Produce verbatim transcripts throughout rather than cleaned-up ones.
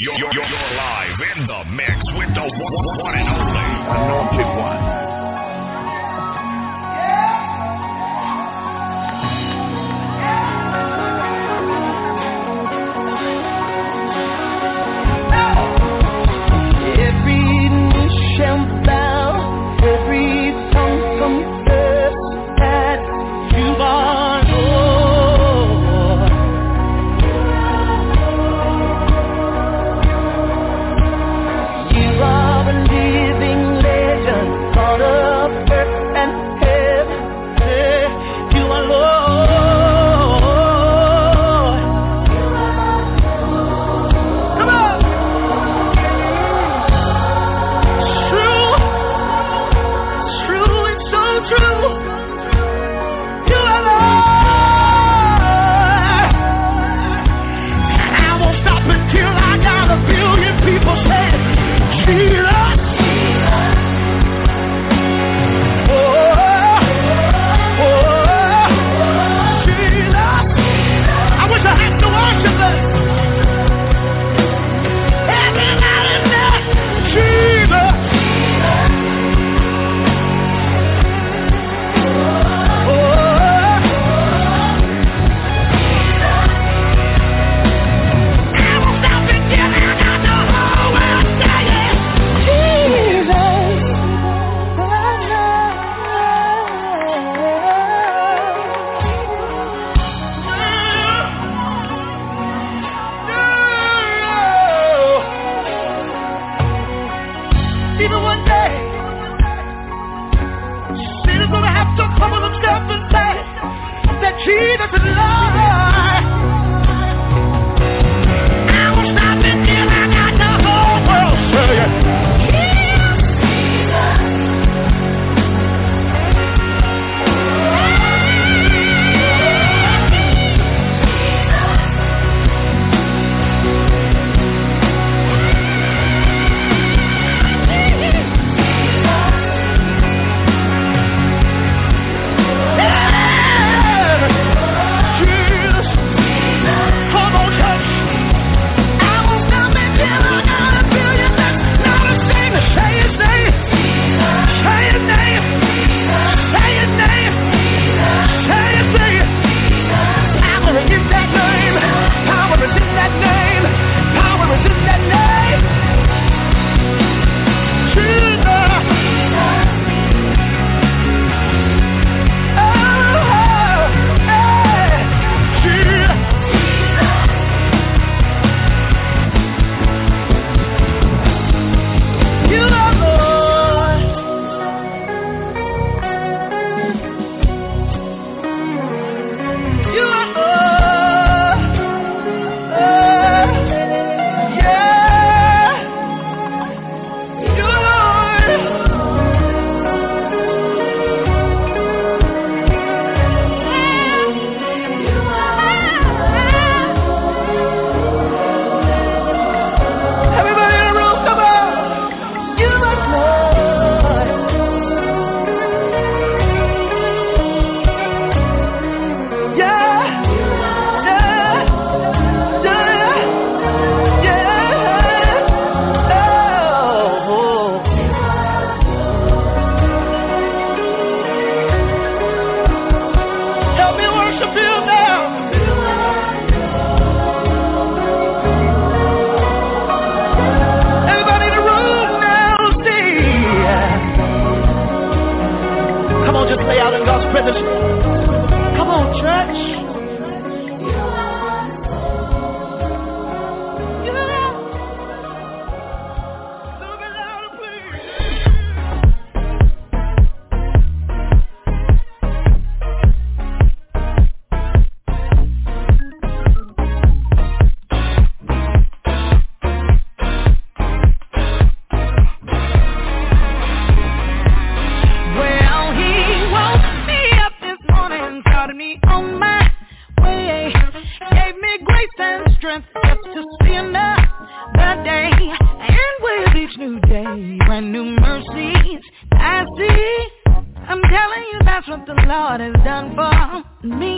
You're, you're, you're live in the mix with the one, one and only Anointed One.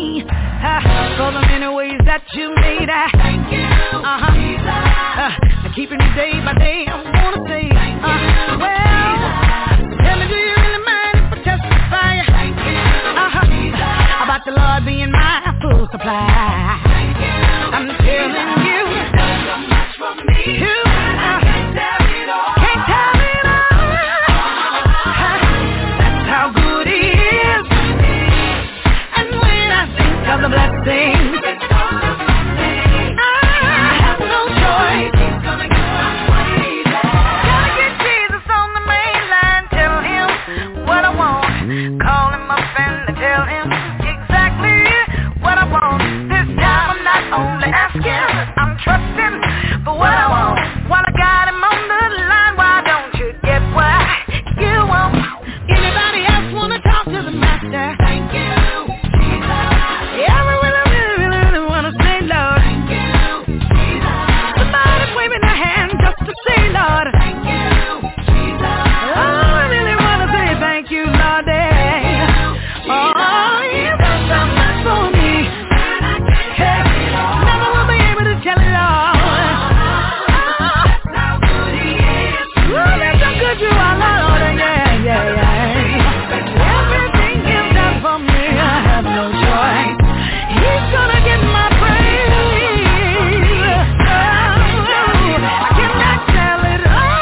For the many ways that you made. Thank you, uh-huh. Jesus. Uh, keeping me day by day. I wanna say, uh, well, tell me, do you really mind if I testify? Uh-huh, about the Lord being my full supply. I'm telling you, so much for me. You, uh, can't tell it all. Can't tell it all. That's how good He is. And when I think of the blessings, I'm trusting for what I want. While I got Him on the line, why don't you get what you want? Anybody else wanna talk to the Master? Thank you, Jesus. Yeah, I really, really, really, really wanna say, Lord. Thank you, Jesus. Somebody's waving their hand just to say, Lord. Thank you, Jesus. Oh, I really wanna say thank you, Lord. Oh, You've done so much for me. You are Lord, yeah, yeah, yeah. Everything He's done for me, I have no choice. He's gonna get my praise. Oh, I cannot tell it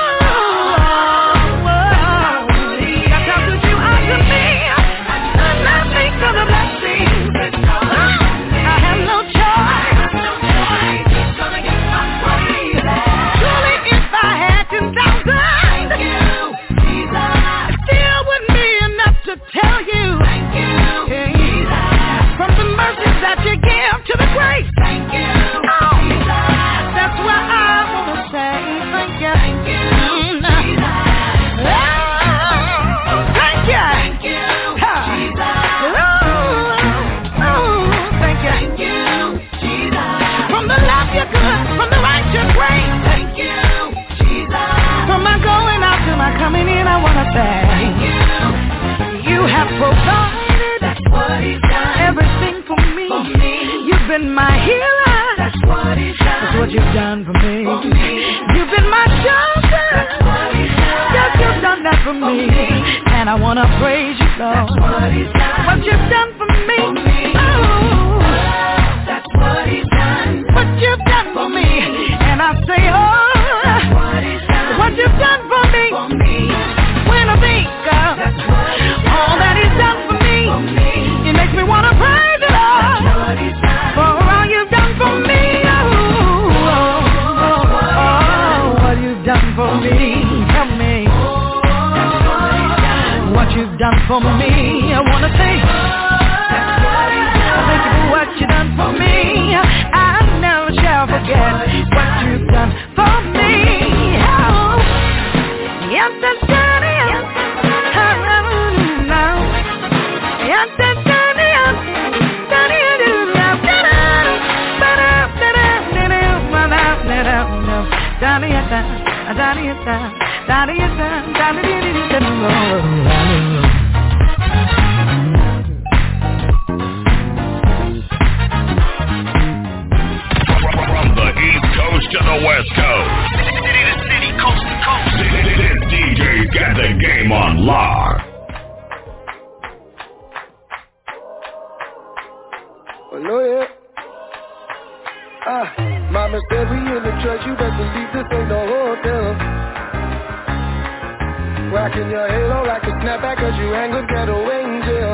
all. That's how good You are to me. And I think of the blessings. I have no choice. He's gonna get my praise. Surely if I had ten thousand. Tell you, thank you, hey, Jesus. From the mercies that You give to the grace, thank you, oh, Jesus. That's why I wanna say thank you, thank you, Jesus. Oh, thank you, thank you, Jesus. Oh, oh, thank you, thank you, Jesus. From the love You good, from the right You great, thank you, Jesus. From my going out to my coming in, I wanna say thank you. You have provided, that's what He's done. Everything for me. for me. You've been my healer, that's what He's done. That's what You've done for me. For me. You've been my shelter, that's what He's done. Yes, You've done that for me. For me. And I wanna praise You, Lord. That's what He's done. What You've done for me. For me. Oh, that's what He's done. What You've done for me. And I say, oh, that's what He's done. What You've done for me. For me. When I think of all that He's done for me, it makes me wanna praise the Lord for all You've done for me. Oh, oh, oh, oh, what You've done for me. Tell me what You've done for me. I wanna say thank You for what You've done for me. I never shall forget what You've done for me. Oh, yes, that's done. From the East Coast to the West Coast, city to city, coast to coast, this D J's got the game on lock. Hello, yeah. Ah, Mama said we in the church, you best believe this ain't no hotel. Rocking your halo like a snapback cause you hang with ghetto angels.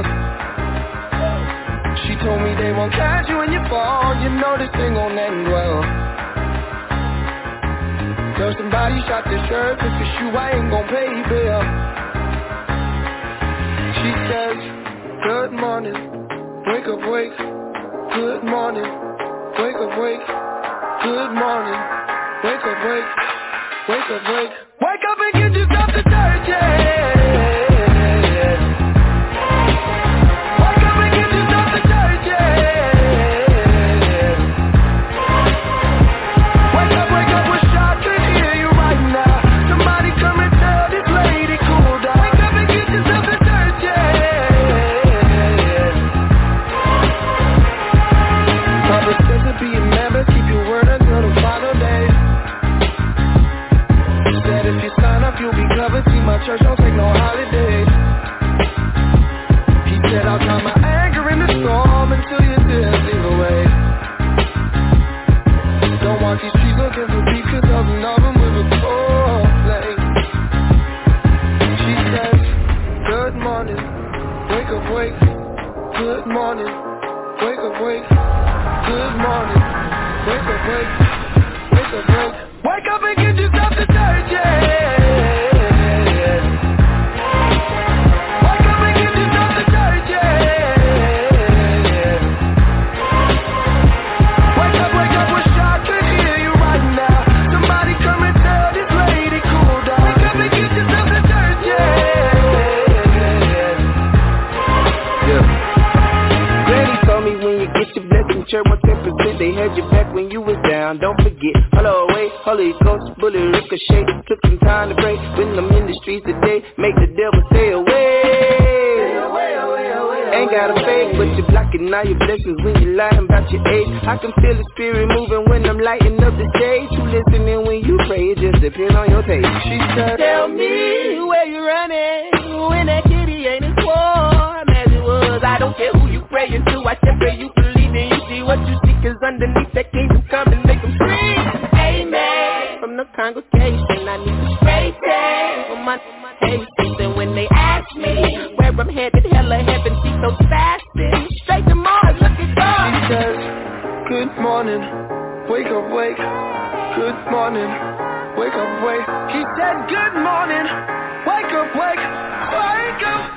She told me they won't catch you when you fall, you know this thing gon' end well. Tell somebody shot this shirt, if it's you I ain't gon' pay bill. She says, good morning, wake up, wake. Good morning, wake up, wake. Good morning, wake up, wake. Wake up, wake. Wake up and get yourself to church, yeah. Wake up and get yourself to church, yeah. Wake up, wake up, wish I could hear you right now. Somebody come and tell this lady cool down. Wake up and get yourself to church, yeah. Papa said to be a man, but keep your word until the final day. my church don't take no holidays. He said I'll calm my anger in the storm until your tears leave away. Don't want these streets looking for beef, cause I'll numb them with a cold flame. She says, good morning, wake up, wake. Good morning, wake up, wake. Good morning, wake up, wake. Wake up, wake. Wake up and get yourself to church, yeah. Wake up and get yourself to church, yeah. Wake up, wake up, wish I could hear you right now. Somebody come and tell this lady cool down. Wake up and get yourself to church, yeah. Yeah. Granny told me when you get your blessing, church one ten percent, they had your back when you was down. Don't forget, hello, wait, Holy Ghost, bullet ricochet. Took some time to pray when I'm in the streets today. Make the devil stay away. away, away, away Ain't got a fake, but you're blocking all your blessings when you lying about your age. I can feel the spirit moving when I'm lighting up the stage. You listening when you pray, it just depends on your taste. She said, tell me where you running when that kitty ain't as warm as it was. I don't care who you praying to, I just pray you believe in. You see what you see, cause underneath that kingdom come and make them scream. Amen. From the congregation, I need to straight day on my patience. And when they ask me where I'm headed, hell or heaven, see so fasting. Straight to Mars, look at God. She says, good morning, wake up, wake. Good morning, wake up, wake. He said, good morning, wake up, wake. Wake up.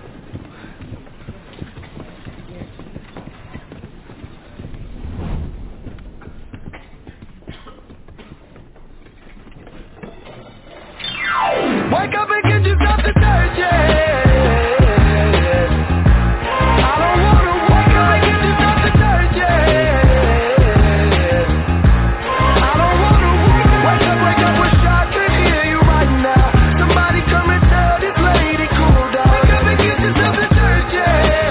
Wake up and get yourself to church, yeah. I don't wanna wake up and get yourself to church, yeah. I don't wanna wake up, wake up, wake up, wish I could hear you right now. Somebody come and tell this lady cool down. Wake up and get yourself to church, yeah.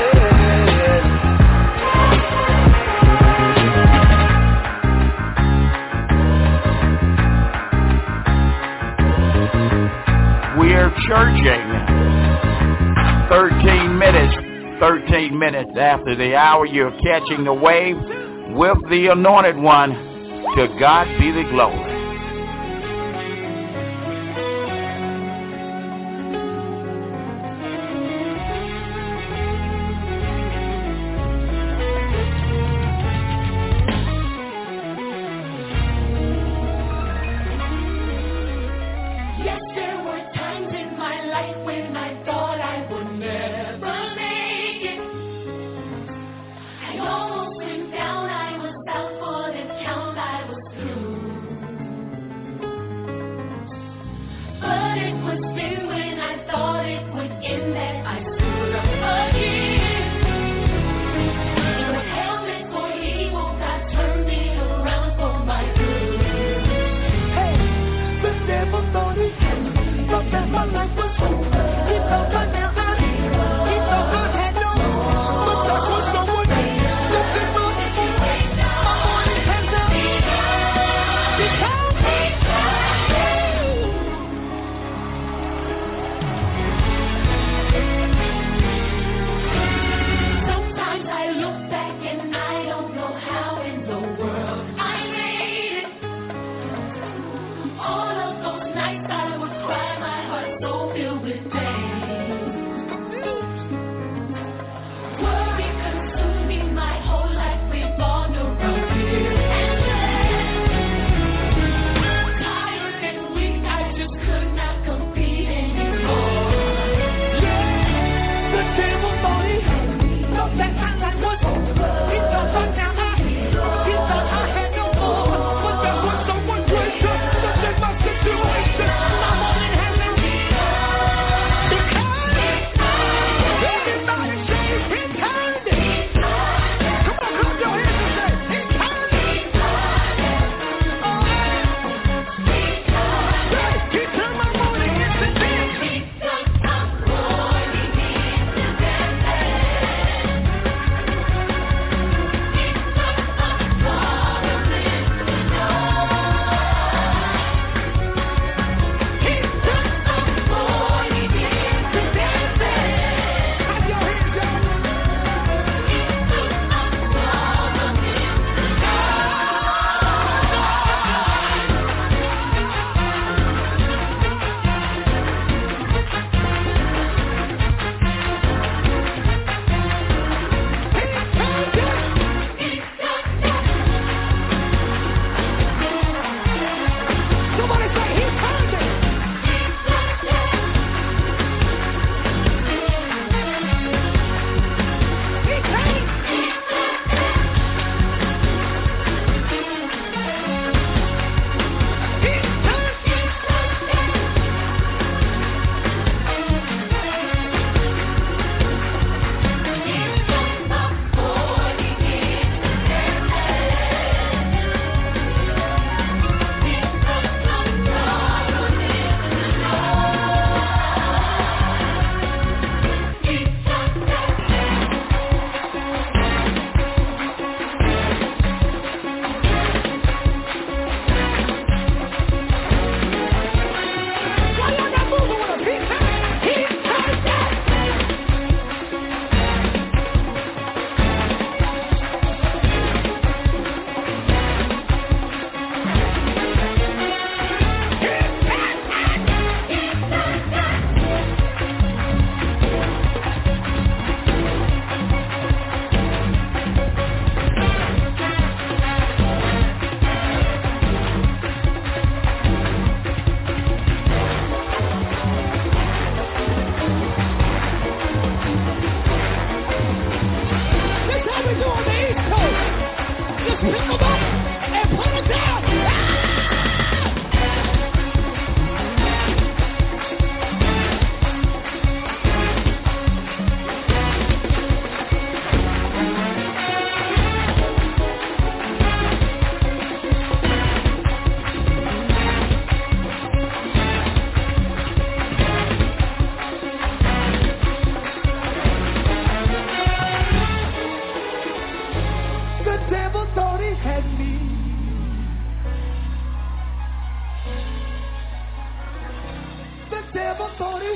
We're churching. thirteen minutes, thirteen minutes after the hour, you're catching the wave with the Anointed One. To God be the glory. seven forty.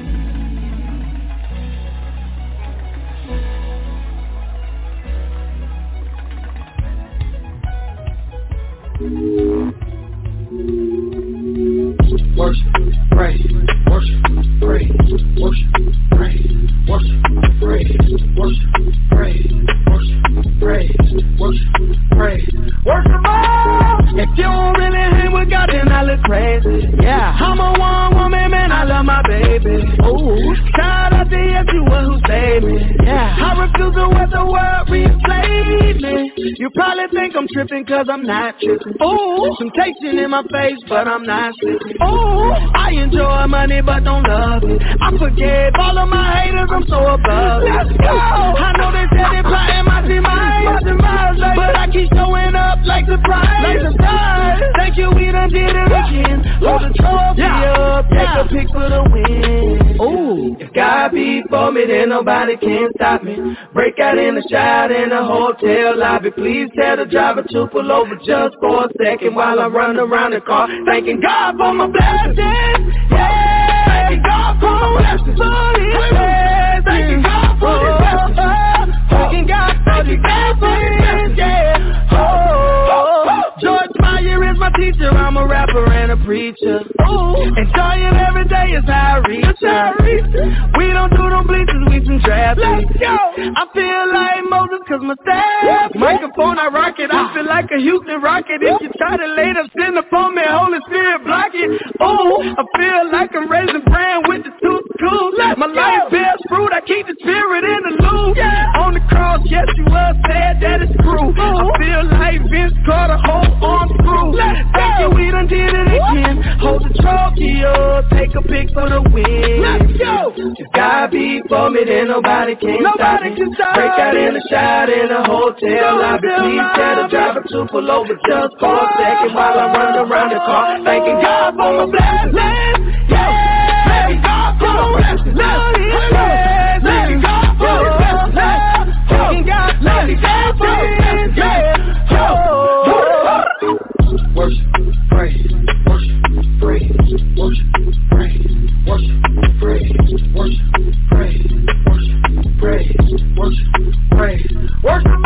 Worship, praise, worship, praise, worship, praise, worship, praise, worship, praise, worship, praise, worship, praise, worship. If you don't really hang with God, then I look crazy. Yeah, I'm a one woman man, I love my baby. Ooh, shout out to Yeshua who saved me. Yeah, I refuse to let the world replay me. You probably think I'm tripping cause I'm not tripping. Ooh, temptation in my face, but I'm not slipping. Ooh, I enjoy money but don't love it. I forgave all of my haters, I'm so above it. Let's go. I know they said they plotting my demise, but I keep showing up like surprise. Like surprise. Thank you, we done did it again. Hold the trophy yeah. up, take yeah. a pic for the win. Ooh, if God be for me, then nobody can stop me. Break out in the shout in the hotel lobby. Please tell the driver to pull over just for a second while I run around the car. Thanking God for my blessings. Yeah, thanking God for my blessings. Yeah, thanking God for His blessings. Thanking God for His blessings. Yeah. Oh, George Meyer is my teacher. I'm a rapper and a preacher. Ooh, enjoying every day is how I reach. We don't do no bleachers, we some trap. Let's go. I feel like Moses cause my staff. Microphone I rock it, I feel like a Houston Rocket. If you try to lay them sin upon me, Holy Spirit block it. Ooh, I feel like I'm raising brand with the tooth cool. My life bears fruit, I keep the spirit in the loop. Yeah. On the cross, yes you were said that it's true. I feel like Vince Carter, whole arm screw. Thank you, we done did it again. Hold the trophy up, take a pic for the win. Let's go. If God be for me, then nobody can nobody stop me. Can stop. Break out in the shot in a hotel lobby. Please tell the driver to pull over just for a second while I run around the car. Thanking God for my blessings. Yeah, thanking God for my blessings. Yeah, thanking God for His blessings. Thanking God, thanking God for His blessings. Yeah. Worship, praise, worship, praise, worship, praise, worship, praise, worship, praise, worship, praise, worship, praise, worship,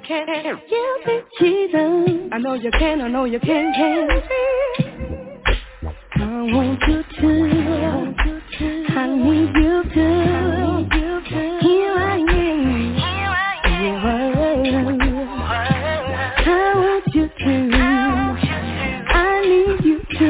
can. You be Jesus. I know you can, I know you can, can. I want you to. I need you to. Here I am. I want you to. I need you to.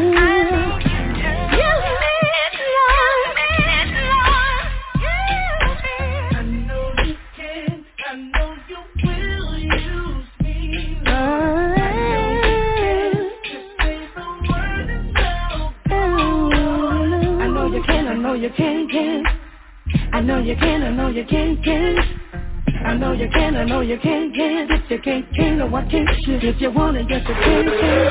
You can, can. I know you can, I know you can, can. I know you can, I know you can, can. If you can't, can, no, I can't. If you want it, yes, you can, can.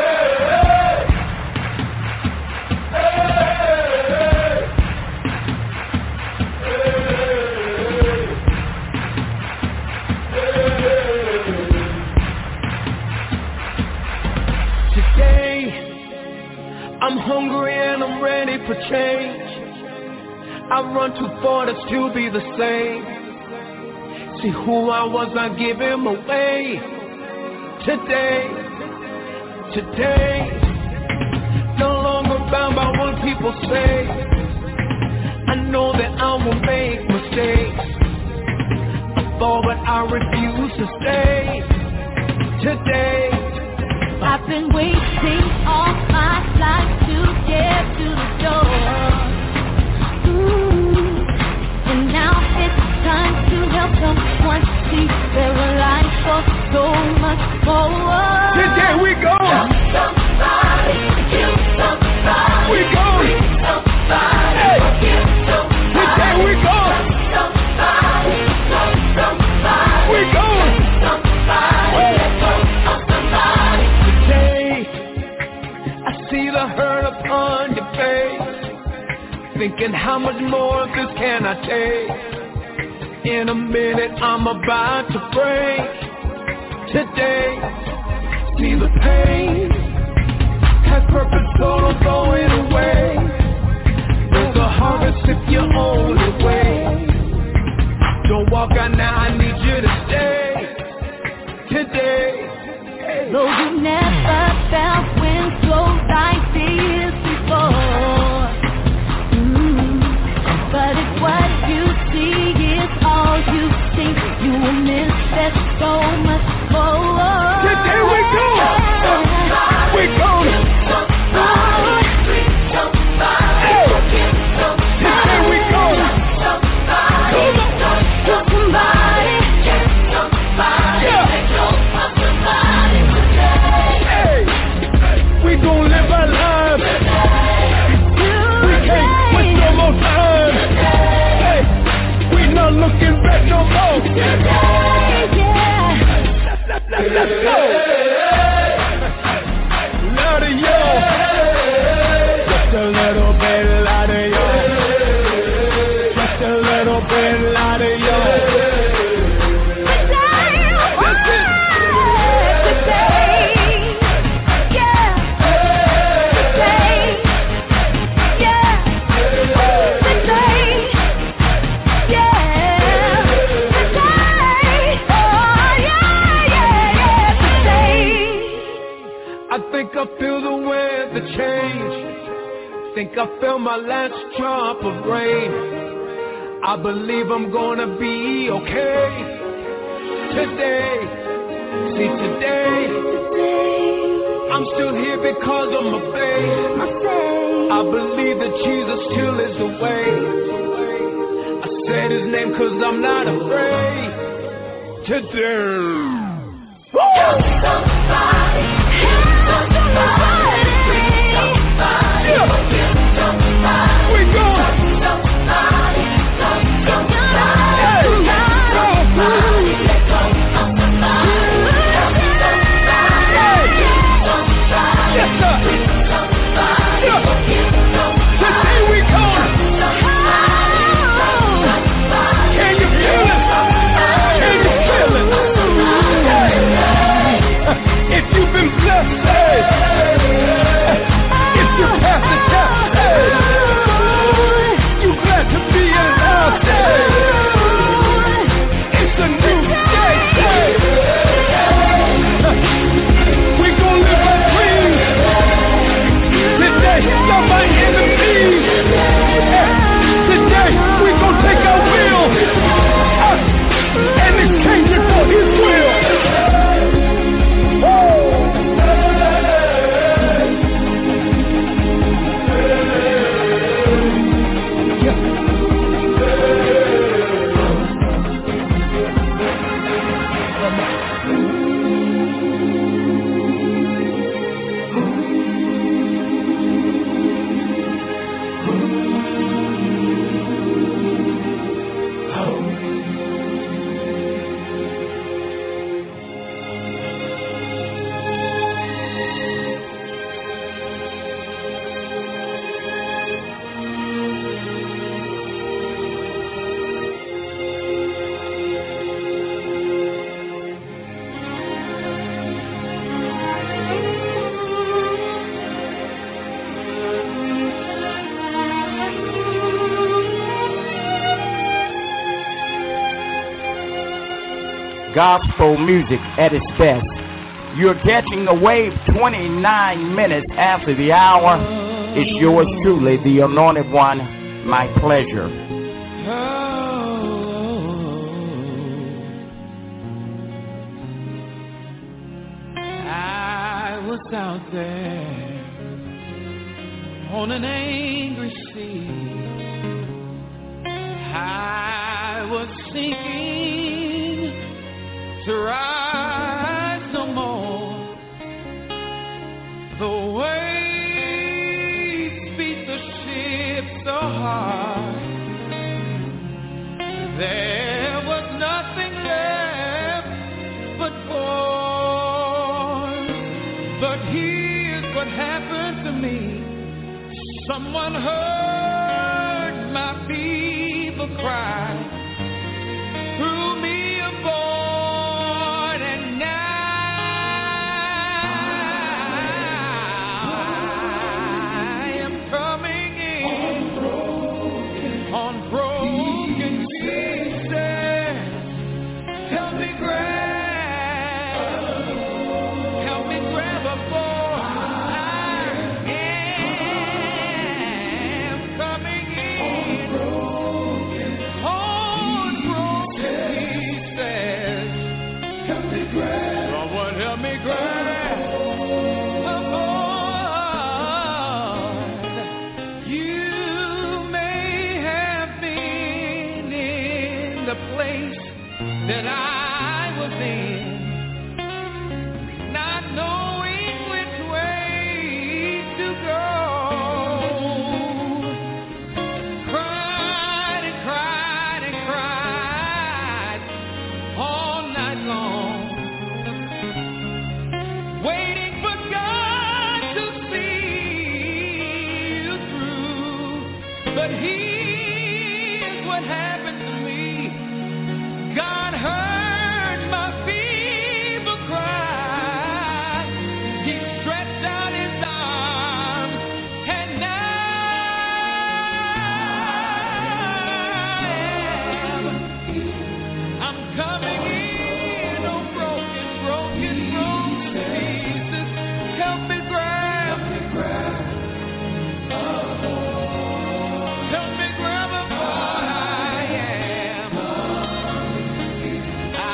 Today, I'm hungry and I'm ready for change. I run too far to still be the same. See who I was, I give him away. Today, today, no longer bound by what people say. I know that I will make mistakes. I fall, but I refuse to stay. Today, I've been waiting all my life to get to the door. And now it's time to help someone see their life for so much more. Today we go. Help somebody, kill somebody. We go. Free somebody, hey. Forgive somebody. Today we go. Help somebody, love somebody. We go. Somebody, let go of somebody. Today I see the hurt upon your face. Thinking how much more of this can I take? In a minute I'm about to break. Today, see the pain has purpose, so don't throw it away. There's a harvest if you only wait. Don't walk out now, I need you to stay. Today, though you never felt when slow like this before. But if what you see is all you think, you will miss that so much more. Today we go! We go! Somebody, free somebody, forgive somebody. Today we go! Somebody, love somebody, get somebody, let go of somebody today. Hey! We gon' live our lives. We can't waste no more time. Not looking back no more. Yeah. Let's, let's go. Louder, yo. Just a little bit louder, yo. Just a little bit louder, yo. I feel the weather change. Think I feel my last drop of rain. I believe I'm gonna be okay. Today, see today, I'm still here because of my faith. I believe that Jesus still is the way. I said his name cause I'm not afraid. Today. Help somebody, help somebody, free somebody, forgive somebody. We go. Somebody, love somebody, hey. Somebody, let go of somebody. Help somebody, give somebody, yes, sir. free somebody, yeah. forgive somebody. Today we go. Can you feel it? Can you feel it? If you've been blessed, hey, gospel music at its best. You're catching the wave twenty-nine minutes after the hour. It's yours truly, the Anointed One. My pleasure. I was out there on an angry sea. I was sinking to rise no more. The waves beat the ship so hard. There was nothing left but force. But here's what happened to me. Someone heard my feeble cry, threw me aboard, and now I am coming in on broken pieces. Help me grab, help me grab a board. Someone help me grab a board. You may have been in the place that I was in, not knowing which way to go. Cried and cried and cried all night long, waiting for God to see you through. But here's what happened to me. God heard my feeble cry. He stretched out his arms, and now I'm coming in on broken, broken, broken pieces. Help me grab, help me grab a board. Help me grab a board. I am, I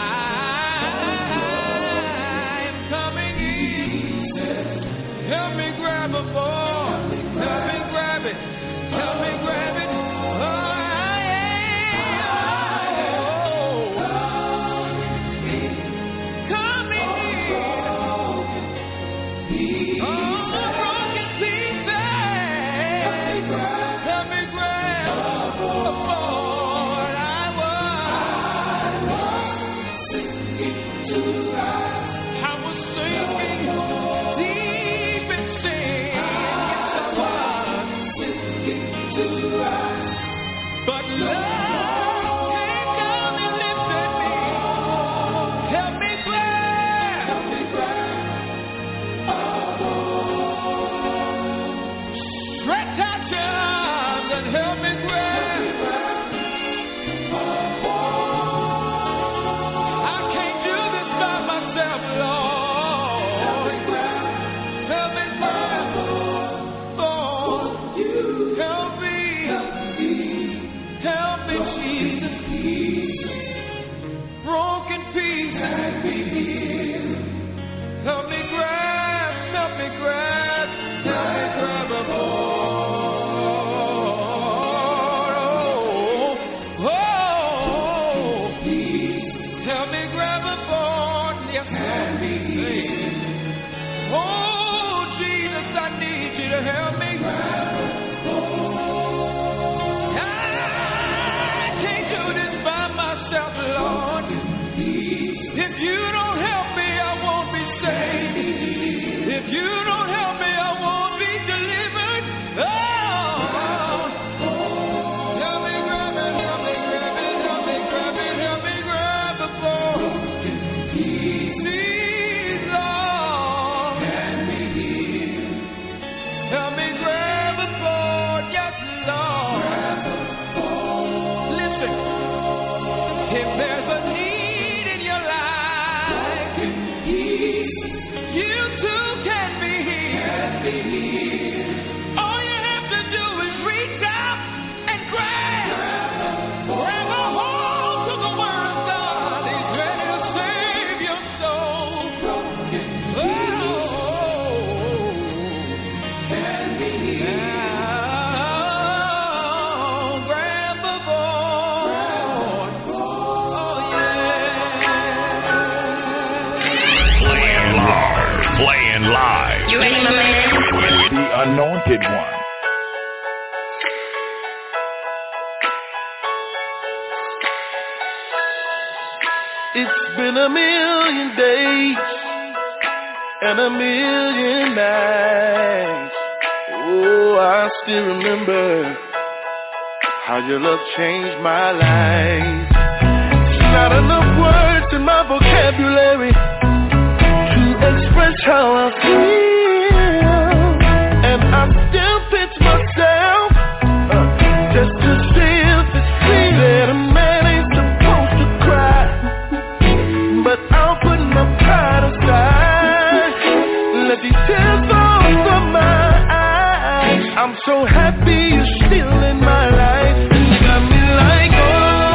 am coming in. Help me grab a board. Help me grab it. Help me grab it. Oh, I am coming in. Oh, broken pieces. Help me grab a board. I was sinking to rise. I was sinking deep in sin. Yes, I was sinking to rise. But love came down and lifted me. Help me grab, help me grab a board. Stretch out your arms and help me grab a board. I can't do this by myself, Lord. Help me grab, help me grab a board. Help me, help me, Jesus. Broken pieces. Help me grab, help me grab, help me grab a board. Oh, oh, help me grab a board. Yes, help me. Oh, Jesus, I need you to help me. I can't do this by myself, Lord. If you don't help me, I won't be saved. If you don't help me, I won't be delivered. Oh, help me grab it, help me grab it, help me grab it, help me grab the board. Please, Lord, help me grab a board. Yes, Lord. Listen, if there's a need in your life, and live. You ready, my man? With the Anointed One. It's been a million days and a million nights. Oh, I still remember how your love changed my life. Not enough words in my vocabulary to express how I feel, and I still pinch myself uh, just to see if it's real. That a man ain't supposed to cry, but I'll put my pride aside. Let these tears fall from my eyes. I'm so happy you're still in my life. You got me like oh.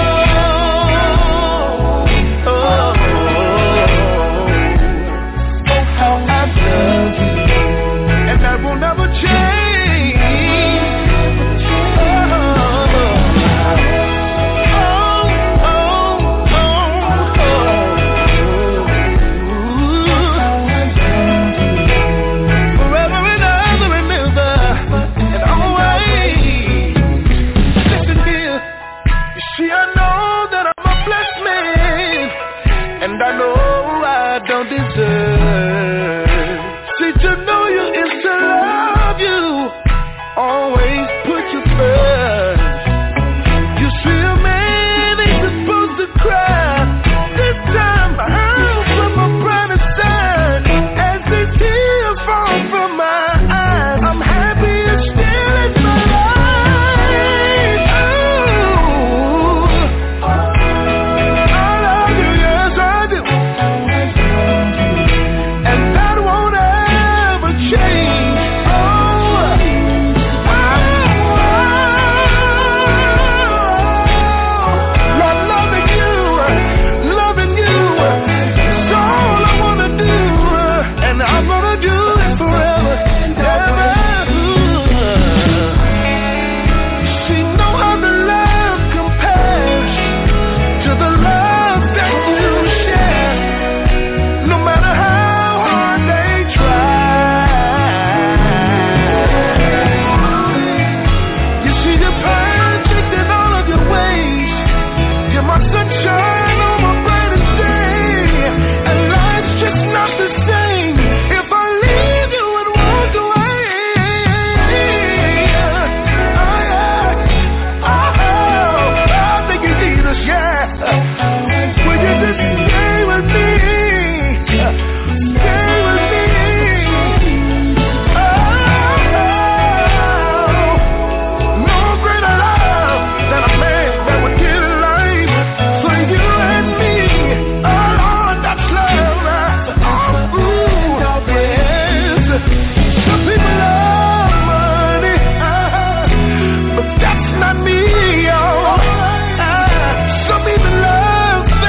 And I know I don't deserve. See, to know you is to love you. Always put you first. You see, a man ain't supposed to cry. This time I'm from my private side. As these tears fall from my eyes, I'm happy it's still in my life. Oh, I love you, yes I do. And that won't ever change. Oh, Lord, loving you, loving you is all I wanna do, and I'm gonna do it forever and ever. See, no other love compares to the love that you share. No matter how hard they try, you see, you're perfect in all of your ways. You're my sunshine on my brightest day, and life's just not the same if I leave you and walk away. Oh, yeah. Oh, I think you need us, yeah. Will you just stay with me? Stay with me. Oh, no greater love than a man that would give his life for you and me. Oh, Lord, that's love. Oh, ooh, yes. Some people love money, uh, but that's not me, y'all. Uh, some people love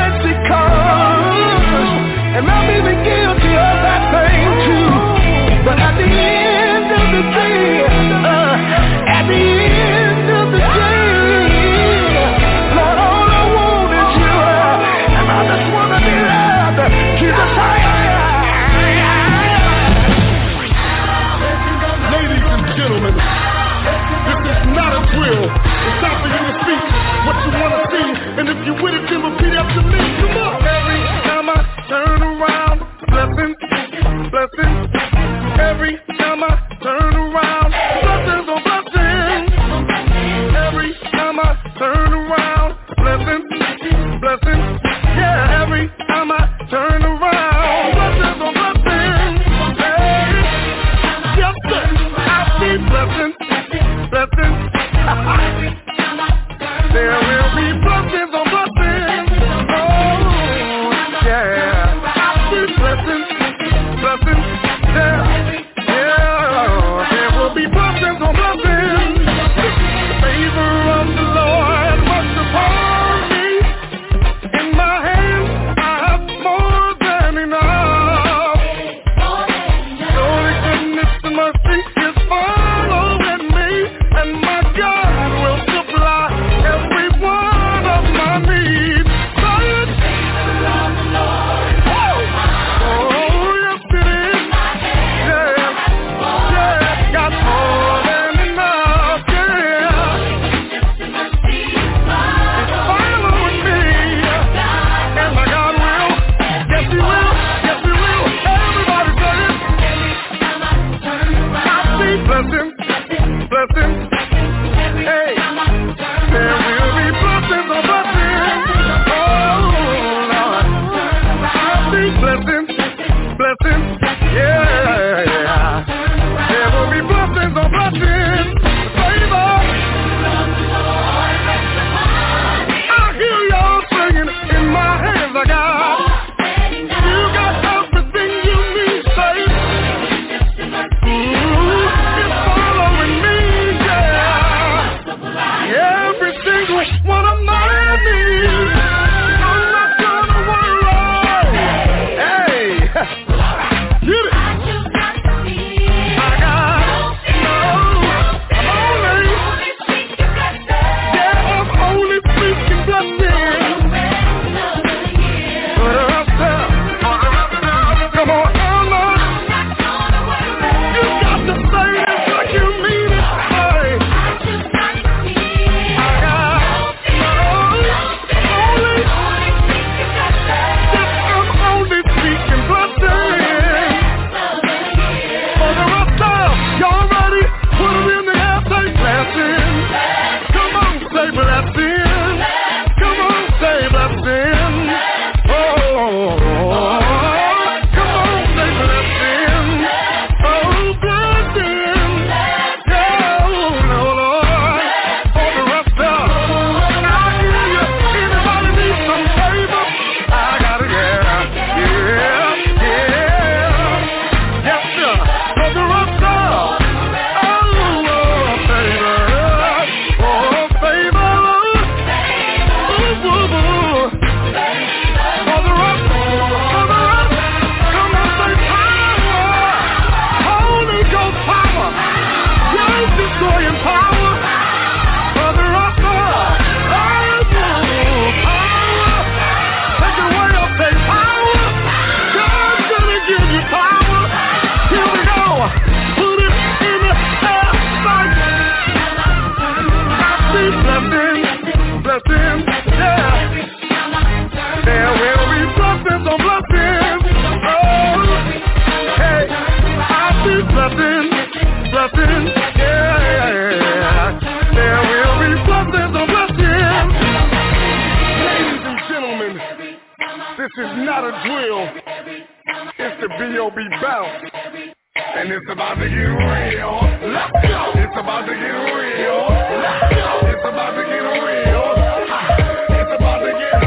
This is not a drill. It's the B O B bounce. And it's about to get real. Let's go. It's about to get real. Let's go. It's about to get real. It's about to get.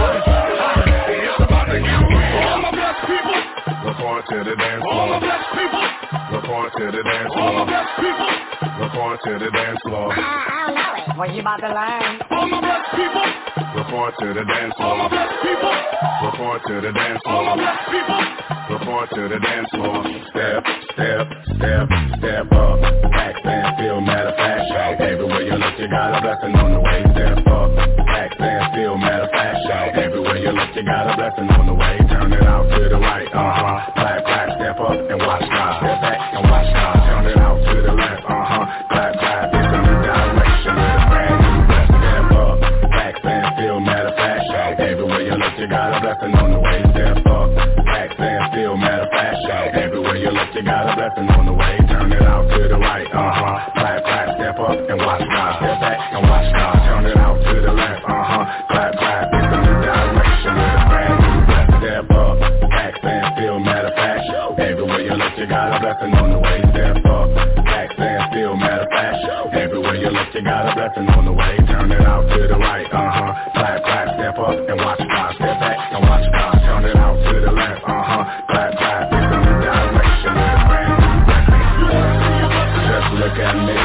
It's about to get real. All my blessed people. Report to the dance floor. All my blessed people. Report to the dance floor. All my blessed people. Report to the dance floor. I don't know it. What you about to learn? All my blessed people. Report to the dance floor. All my blessed people. Report to the dance floor. All my blessed people. Report to the dance floor. Step, step, step, step up. Back, stand still, matter of fact. Shout. Everywhere you look, you got a blessing on the way. Step up. Back, stand still, matter of fact. Shout. Everywhere you look, you got a blessing on the way. Turn it out to the right. Uh-huh. Clap, clap, step up and watch God. Step back and watch God. Turn it out to the left. Uh-huh. Clap, clap. It's a new direction with a brand new breath. Step up. Back, stand still, matter of fact. Shout. Everywhere you look, you got a blessing on the way. Step up. Back, stand still, matter of fact. Shout. Everywhere you look, you got a blessing on the way. Turn it out to the right. Uh-huh. Clap, clap. Step up and watch God. Step back and watch God. Turn it out to the left. Uh-huh. Clap, clap. It's a new direction with a brand new breath. Step up. Back, stand still, matter of fact. Everywhere you look, you got a blessing on the way. Step up. Back, stand still, matter of fact. Everywhere you look, you got a blessing on the way. Turn it out to the right. Uh-huh. Clap, clap. Step up and watch God. Step back and watch God. Turn it out to the left. Uh-huh. Clap, clap. It's a new direction with a brand new breath. Just look at me.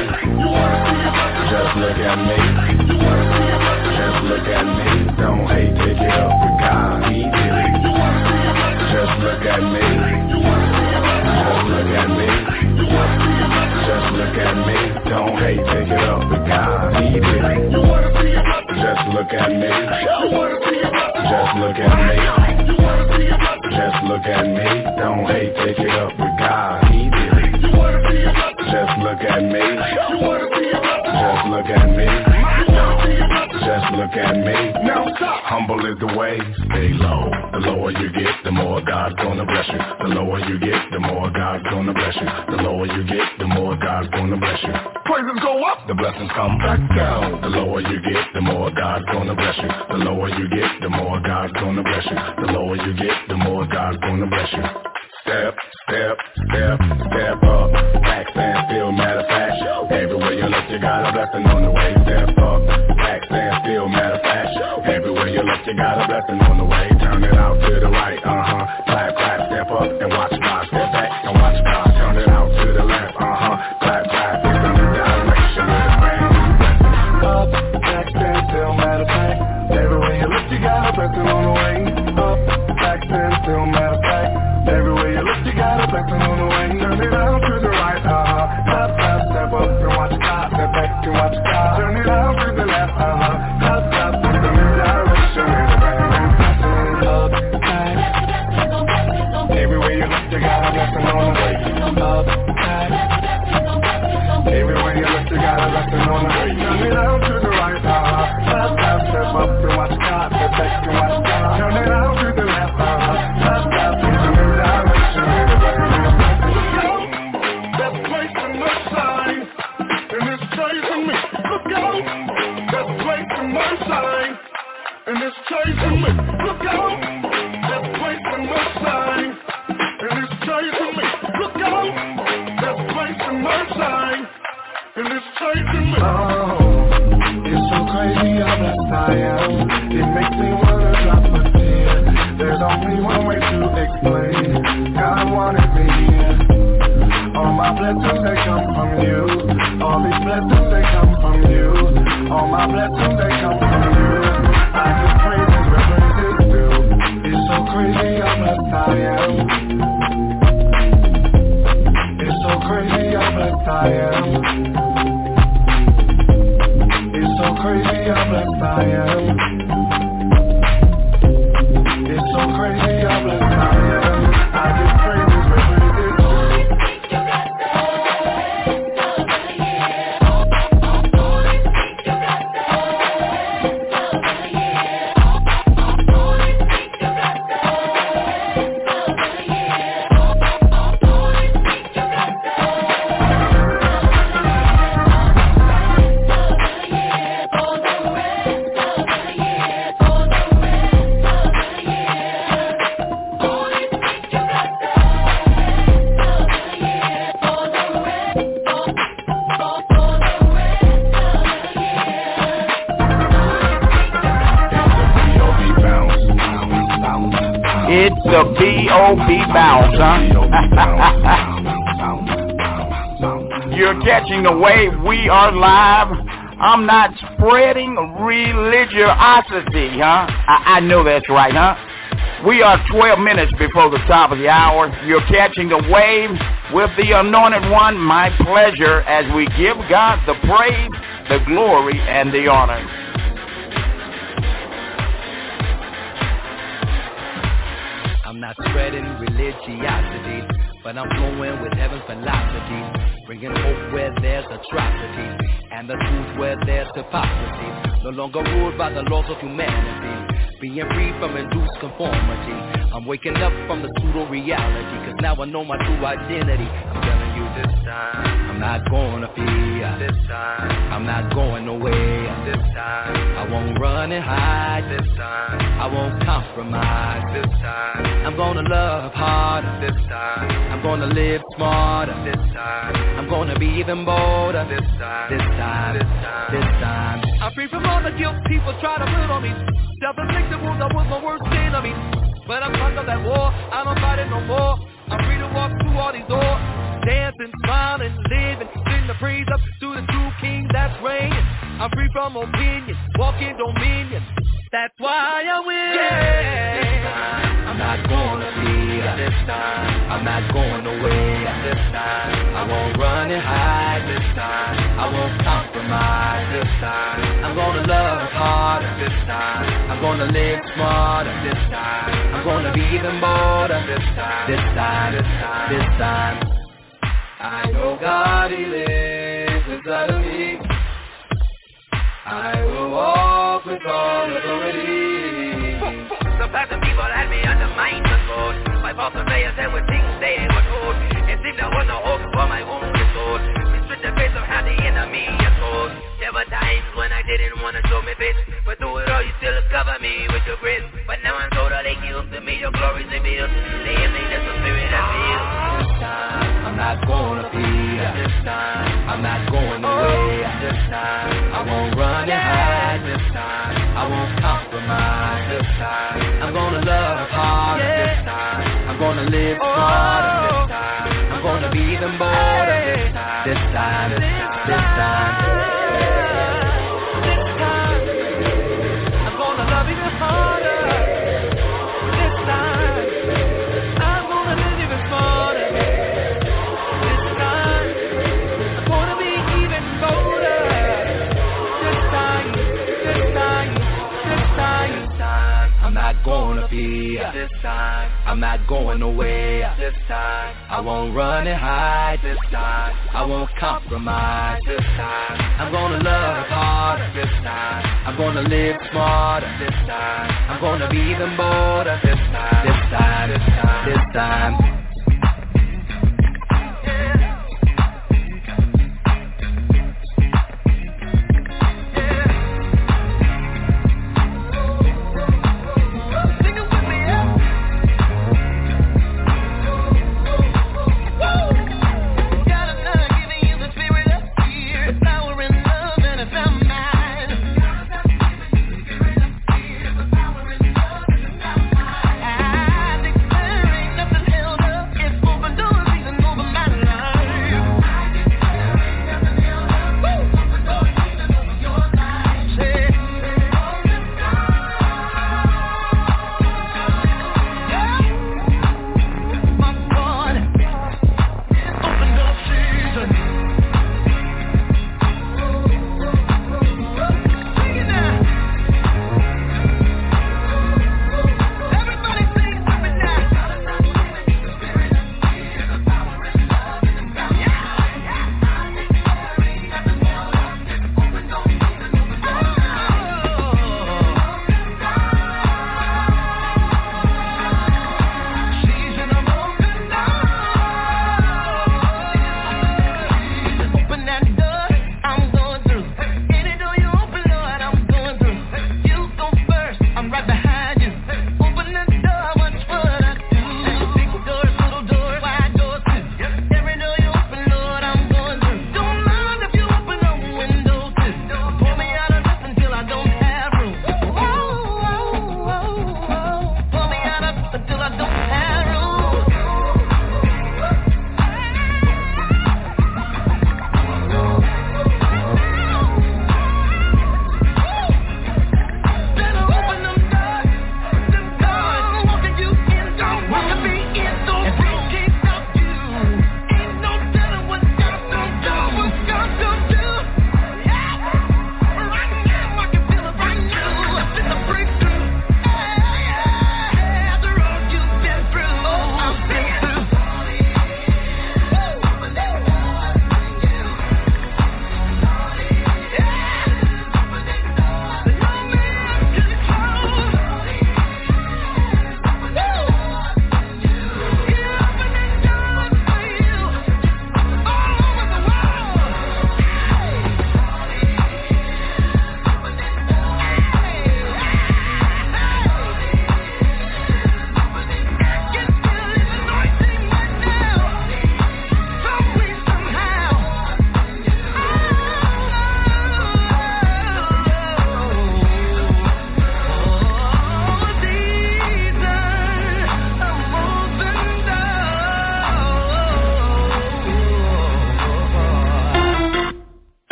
Just look at me. Just look at me. Don't hate, take it up with God. He did it. Just look at me. Just look at me. Just look at me. Don't hate, take it up with God. He did it. Just look at me. Just look at me. Just look at me. Don't hate, take it up with God. He did it. Just look at me. Just look at me. Just look at me. Now stop. Humble is the way. Stay low. The lower you get, the more God's gonna bless you. The lower you get, the more God's gonna bless you. The lower you get, the more God's gonna bless you. Praises go up, the blessings come back down. The lower you get, the more God's gonna bless you. The lower you get, the more God's gonna bless you. The lower you get, the more God's gonna bless you. Step, step, step, step up. Back, stand still, matter of fact. Everywhere you look, you got a blessing on the way. Step up. Back, stand still, matter of fact. Everywhere you look, you got a blessing on the way. Turn it out to the right. Uh-huh. Clap, clap, step up and watch God. Step back and watch God. Turn it out to the left. Uh-huh. Clap, clap. It's a new direction with a brand new breath. Up, back, stand still, matter of fact. Everywhere you look, you got a blessing on the way. Up, back, stand still, matter of fact. Everywhere you look, you got a blessing on the way. Turn it out to the right, uh-huh. Clap, clap, step up and watch God. Step back and watch God. Turn it out to the left, uh-huh. Clap, clap, it's a new direction with a brand new blessing. Up, back. Everywhere you look, you got a blessing on the way. Up, back. Everywhere you look, you got a blessing on the way. Turn it out to the right, uh-huh. Clap, clap, step up and watch God. Step back and watch God. Turn it out to the left, uh-huh. Clap, clap, it's a new direction with a brand new blessing. That's placing my sign, and it's chasing me. Look out! That's placing my sign, and it's chasing me. Look out! That's placing my sign, and it's chasing me. Look out! That's placing my sign, and it's chasing me. Oh, it's so crazy how blessed I am. It makes me wanna drop a tear. There's only one way to explain. God wanted me here. All my blessings, they come from you. All these blessings, they come from you. All my blessings, they come from you. I give praises where praises due. It's so crazy how blessed I am. It's so crazy how blessed I am. It's so crazy how blessed I am. It's a B O B bounce, huh? You're catching the wave. We are live. I'm not spreading religiosity, huh? I, I know that's right, huh? We are twelve minutes before the top of the hour. You're catching the wave with the Anointed One. My pleasure as we give God the praise, the glory, and the honor. I'm not spreading religiosity, but I'm flowing with heaven's philosophy, bringing hope where there's atrocity, and the truth where there's hypocrisy. No longer ruled by the laws of humanity, being free from induced conformity. I'm waking up from the pseudo-reality, cause now I know my true identity. I'm telling you this time, I'm not gonna fear. This time, I'm not going away. This time, I won't run and hide. This time, I won't compromise. This time, I'm gonna love harder. This time, I'm gonna live smarter. This time, I'm gonna be even bolder. This time, this time, this time, this time. I'm free from all the guilt people try to put on me. Self-inflicted wounds, I was my worst enemy. But I'm tired of that war, I don't fight it no more. I'm free to walk through all these doors, dancing, smiling, living, sing the praise up to the true King that's reigning. I'm free from opinion, walking dominion. That's why I win. Yeah. This time, I'm not gonna fear. This time, I'm not going away. This time, I won't run and hide. This time, I won't compromise. This time, I'm gonna love harder. This time, I'm gonna live smarter. This time, I'm gonna be even bolder. This time, this time, this time, this time. I know God, He lives inside of me. I will walk with all authority. Sometimes the people had me under my control. My false surveyors said with things they were told. It seemed there was no hope for my own soul. Restrict the face of how the enemy is told. There were times when I didn't want to show me face, but through it all you still cover me with your grace. But now I'm totally used to me, your glory's revealed. The emptiness of spirit I feel. This time, I'm not gonna fear. This time, I'm not going away. This time, I won't run and hide. This time, I won't compromise. This time, I'm gonna love harder. This time, I'm gonna live smarter. This time, I'm gonna be even bolder. This time, this time, this time, this time. This time, I'm gonna love even harder. This time, I'm gonna live even smarter. This time, I'm gonna be even bolder. This time, this time, this time, this time, I'm not gonna fear. This time, I'm not going away. This time, I won't run and hide. This time, I won't compromise. This time, I'm gonna love harder. This time, I'm gonna live smarter. This time, I'm gonna be even bolder. This time, this time, this time, this time. Until I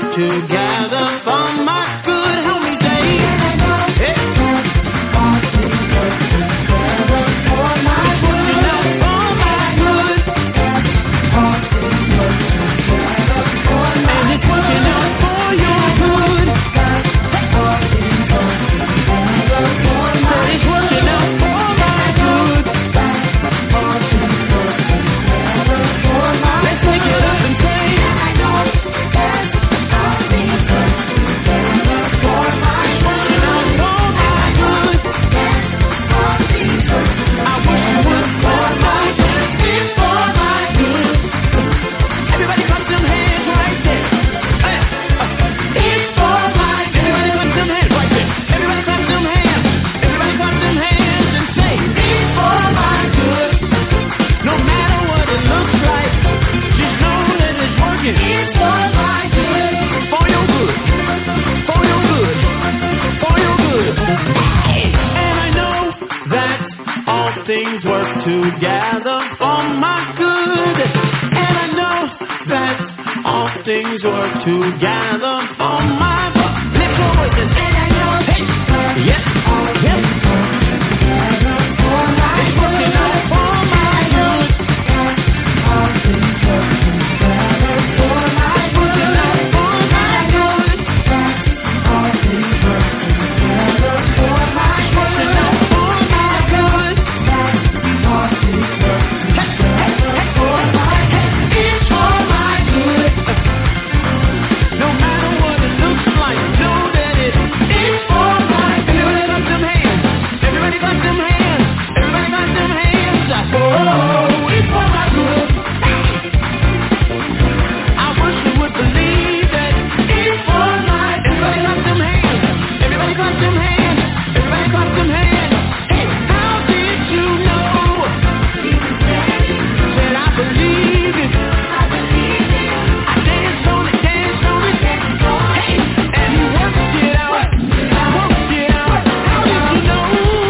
together for my good. Help me say, hey. All things work together for my good. It's working out for my good. All things work together for my good. And it's working out for your good. All things work together for my good. It's working out for my good. All things work together for my good. Let's take it up and say, I know that all things work together for my good. It's working out for my good. All things work together. I wish it was for my good. It's for my good. Everybody clap them hands right there. Hey, uh, it's for my good. Everybody clap them hands right there. Everybody clap them hands. Everybody clap them hands and say, it's for my good. No matter what it looks like, just know that it's working. It's for my good. For your good. For your good. For your good. And I know that all things work together for my good. And I know that all things work together for my good. Lift your voices. And I know hey. Yes. Yes. It's working out for my good. All things work together for my good. Working out for my good. All things work together for my good. Working out for my good. All things work together for my good. It's for my good. No matter what it looks like, know that it is for my good. Everybody clap them hands. Everybody clap them hands. Everybody clap them hands. Oh, it's for my good. I wish you would believe that it's for my good. Everybody clap them hands. Everybody clap them hands. Everybody clap them hands. Hey, how did you know? Said I believe it. I believe it. I danced on it, danced on it. Hey, and he worked it out. Worked it out. How did you know?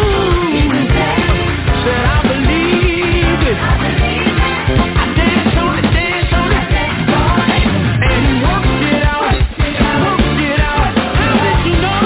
Said I believe it. I danced on it, danced on it. Hey, and he worked it out. Worked it out. How did you know?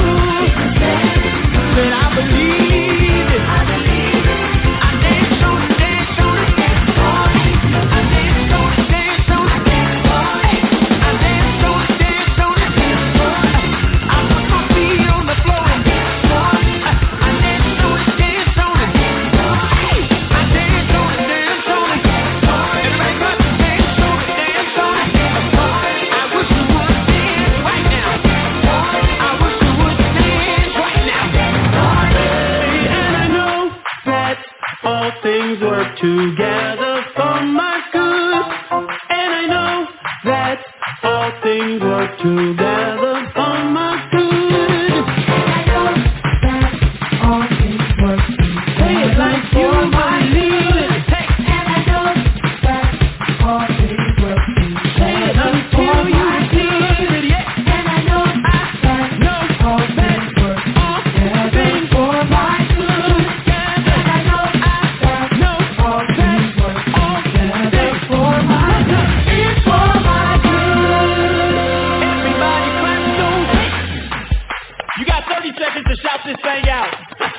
Said I believe it. I danced on it, danced on it. I danced on it, danced on it. Hey, I danced on it, danced on it. I put my feet on the floor and danced on it. I danced on it, danced on it. Hey, I danced on it, danced on it. Everybody got to dance on it, dance on it. I wish you would dance right now. I wish you would dance right now. And I know that all things work together for my good. And I know that all things work together for my good. I know that all things work together. Say it like you believe it. Hey. And I know that all things work together. Say it until you believe it. Yeah. And I know I know all things work together for my good. And I know I know all things work together for my good. It's for my good. Everybody clap those hands. You got thirty seconds to shout this thing out.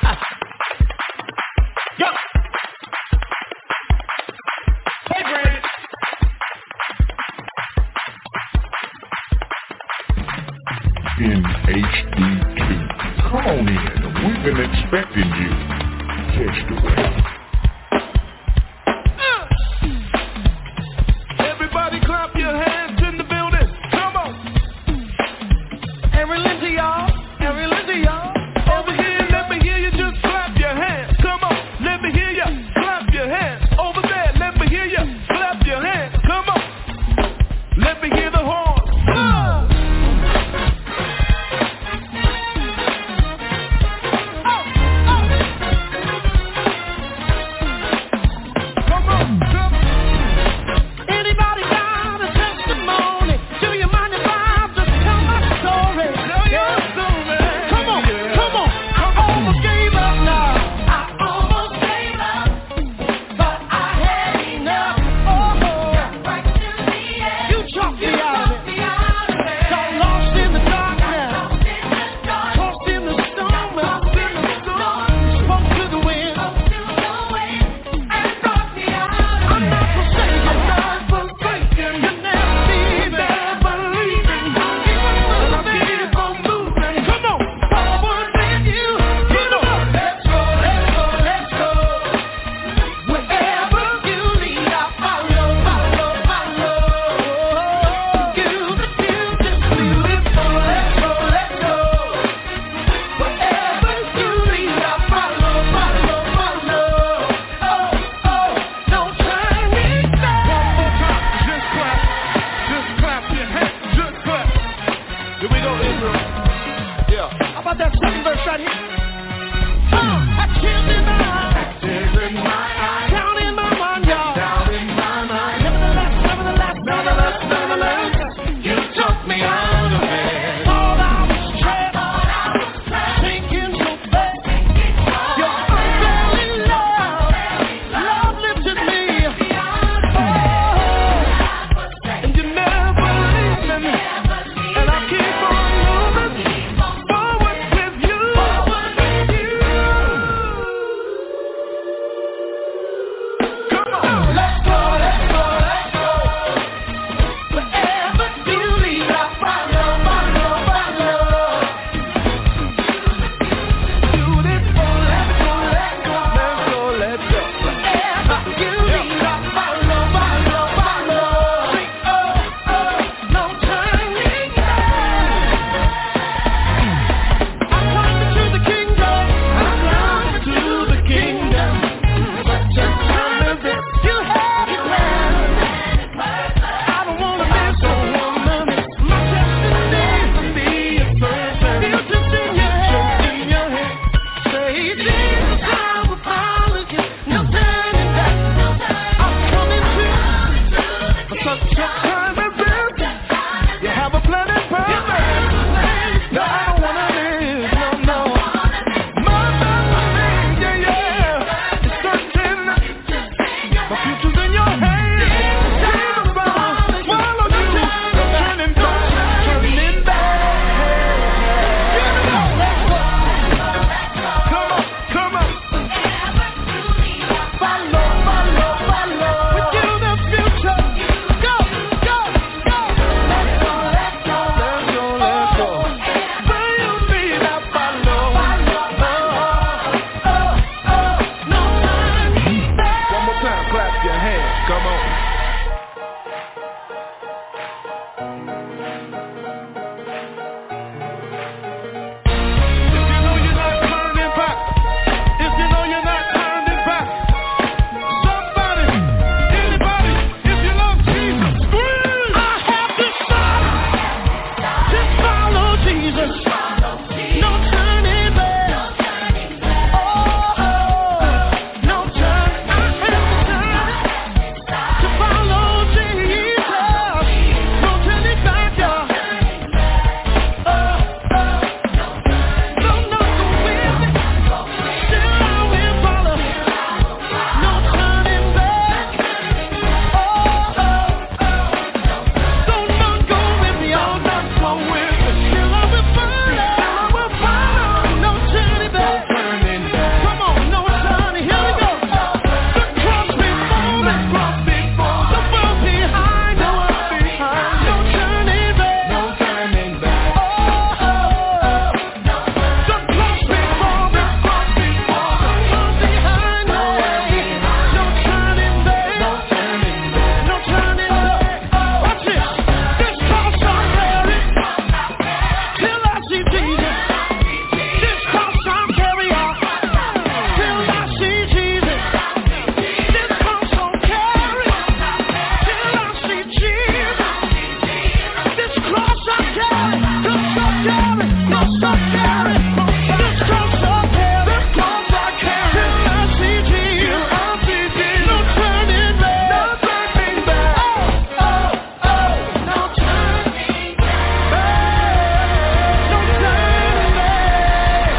Go. Hey, Brandon. In H D two. Come on in. We've been expecting you. Catch the wave. Everybody clap your hands in the building. Come on. Every listen, y'all. Every listen, y'all. Over here, let me hear you just clap your hands. Come on. Let me hear you clap your hands. Over there, let me hear you clap your hands. Come on. Let me hear the horn. Ah! Oh, oh. Yeah. How about that second verse right here? Uh, I tears in my eyes. Tears in my eyes. Down in my mind, y'all. Down in my mind. Nevertheless, nevertheless, nevertheless, nevertheless, you took me out of it. All I was trapped, sinking so fast. Your unfailing love, love lifted me. Oh, and you never leave me. And I keep on moving forward with you. Come on, let's go, let's go, let's go. Wherever you lead, I follow, follow, follow. Beautiful, let's go, let's go, let's go, let's go. Wherever you lead, I follow, follow, follow. Oh, oh, no turning back. I'm coming to the kingdom. I'm coming to the kingdom. Such a time as this, you have it planned. I don't wanna miss a woman. My destiny to be a person. Feel just in your head, in your head. Say, Jesus, I will follow you. No turning back. I'm coming to for such a time as this. You have a plan and purpose. No, I don't wanna live, no, no. My destiny, yeah, yeah. It's certain. My future's in your hands. Jesus, follow, follow you. No turning back, turning back. Give it up, let's go. Come on, come on. Follow, follow, follow. With you the future. Go, go, go. Let's go, let's go, let's go, let's go. Where you lead, I follow. Oh, oh, oh, no turning back. One more time, clap your hands. Come on. If you know you're not turning back, if you know you're not turning back, somebody, anybody, if you love Jesus, scream! I have decided to follow Jesus. No turning back. Oh, oh, no turn. I have decided to follow Jesus. No turning back, y'all. Oh, oh. No, no, go with me. Still I will follow. No turning back. Oh, oh, oh. So not go with me, oh, not go with me. Still I will follow. I will follow. No turning back. Come on, no turning. Here we go. The cross before me, cross before. The world behind, the world behind. No turning back. No turning back. Oh, oh, oh. The cross before me, cross before. The world behind, no way. No turning back. No turning back. No turning back. Watch this. This cross I'll carry till I see Jesus. This cross I'll carry on till I see Jesus. This cross I'll carry till I see Jesus. This cross I'll carry, this I'll carry, this I'll carry. This cross I'll carry, this cross I'll carry till I see Jesus. I see Jesus. No turning back. No turning back. Oh, oh, oh. No turning back. No turning back.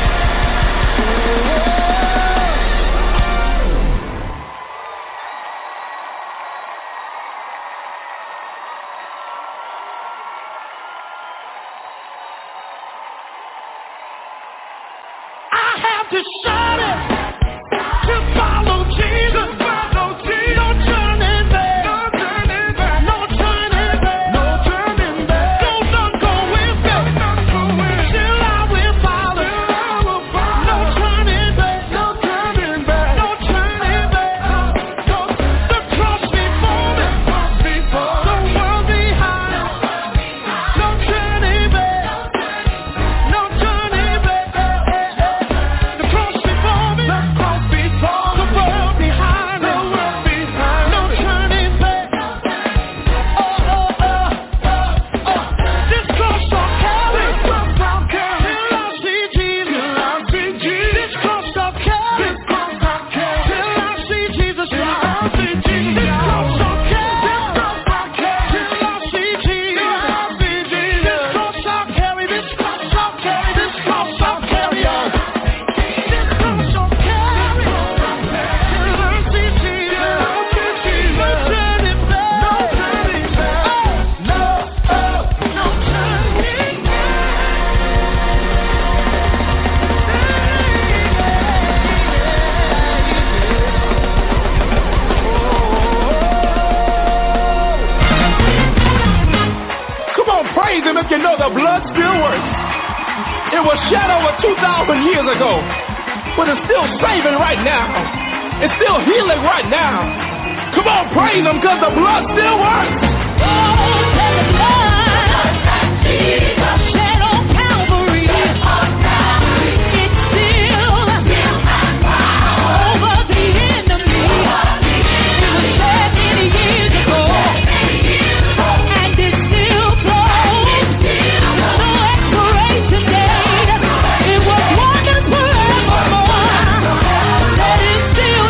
I have decided to follow Jesus. Follow Jesus. No turning back. No turning back. No turning back. No turning back. Don't not go with me. Still I will follow. No turning back. No turning back. No turning back. The cross before me. The world behind. No turning back. No turning back. The cross before me. know the blood still works. It was shed over two thousand years ago, but it's still saving right now. It's still healing right now. Come on, praise him, because the blood still works. Oh, the blood, Jesus, shed on Calvary. It's still over the enemy. It was shed many years ago, and it still flows. No expiration date. It was wonders forevermore. That it's still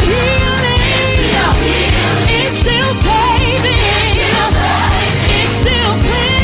healing. It's still saving. It's still cleansing.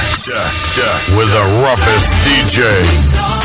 duh, duh, duh, with the roughest D J.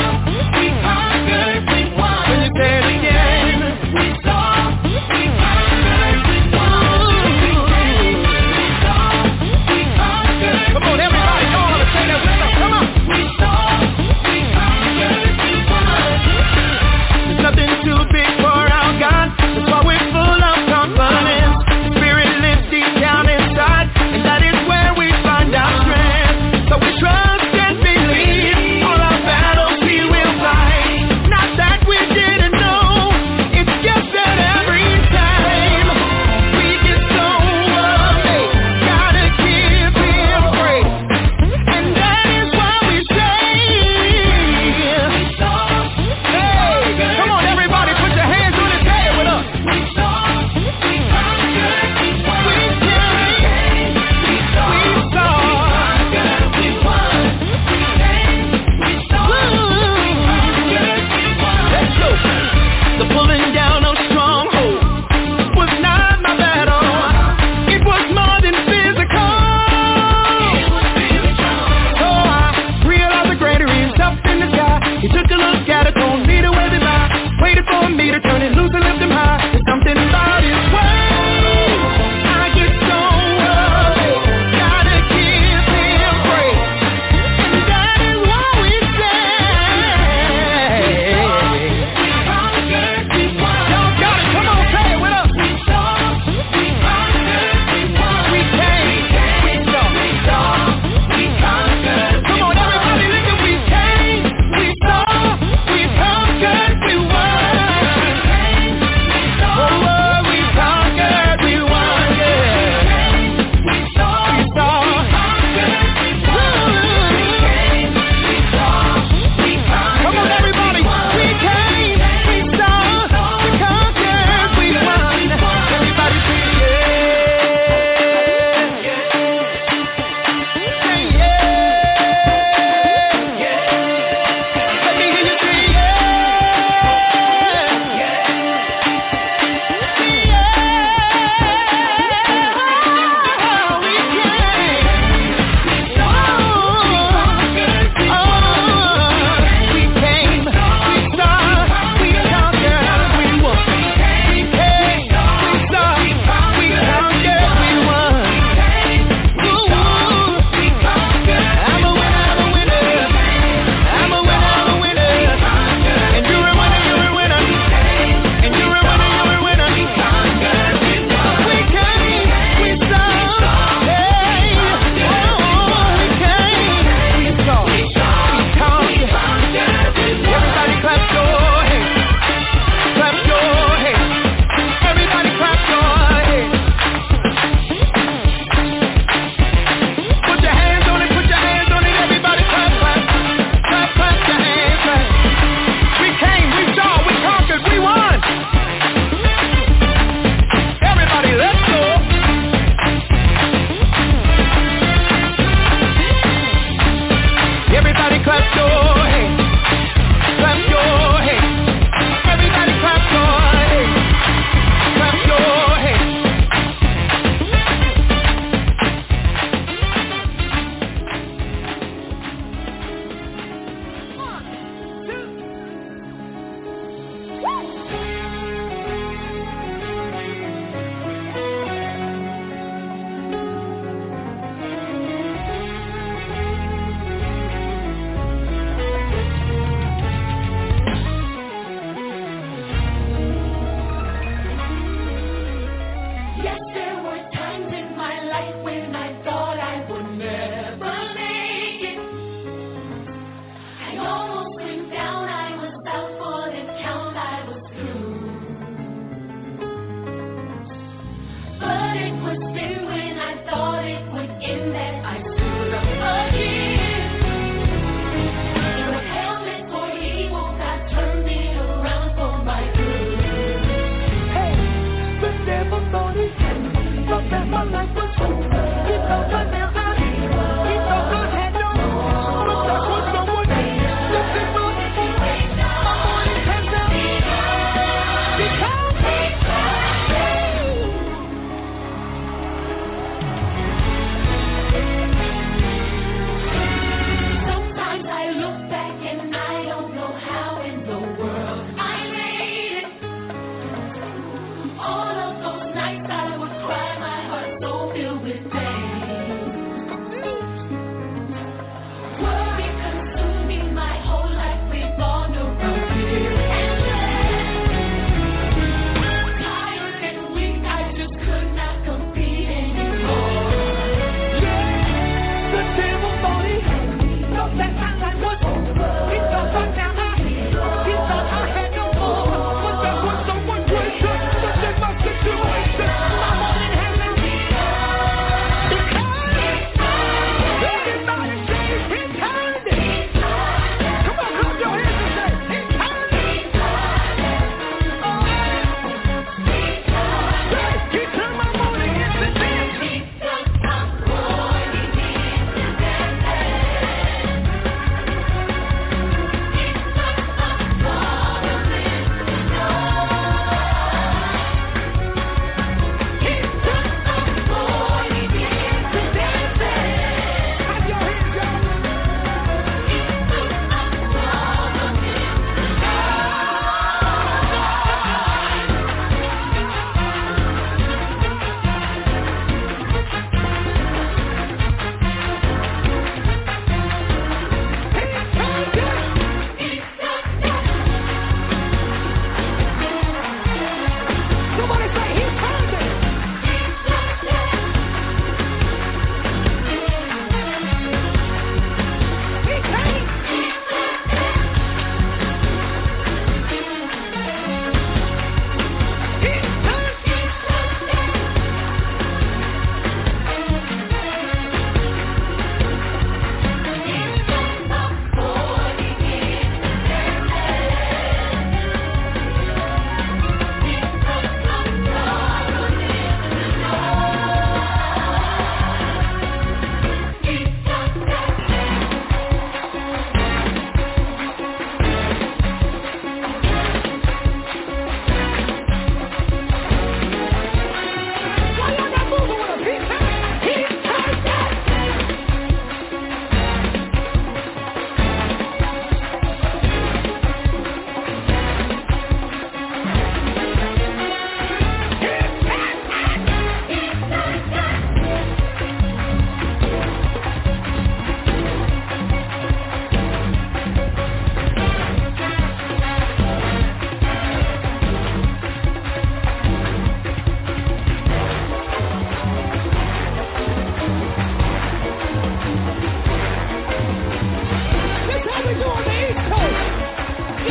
When you say it again, we saw, we conquered, we won. We saw, we conquered. Come on, everybody, y'all wanna say that with us? Come on. We saw, we conquered, we won. There's nothing too big for our God. That's why we're full of confidence. The Spirit lives deep down inside, and that is where we find our strength. So we trust and believe all our battles we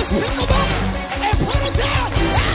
pick them up and put them down.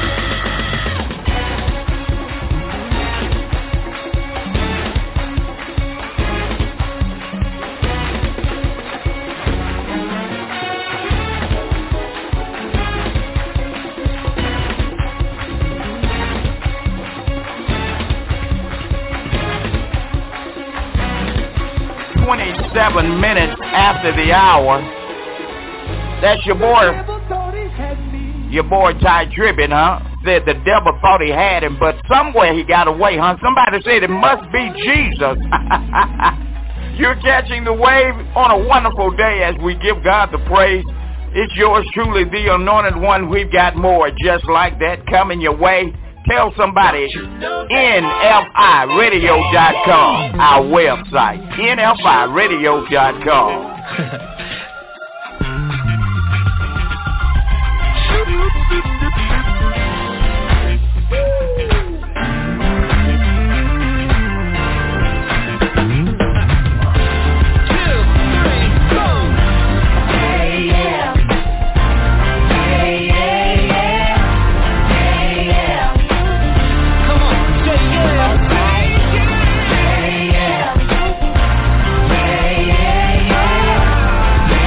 twenty-seven minutes after the hour. That's your boy, your boy Ty Tribbett, huh? Said the devil thought he had him, but somewhere he got away, huh? Somebody said it must be Jesus. You're catching the wave on a wonderful day as we give God the praise. It's yours truly, the anointed one. We've got more just like that coming your way. Tell somebody, N F I radio dot com, our website, N F I radio dot com. Yeah.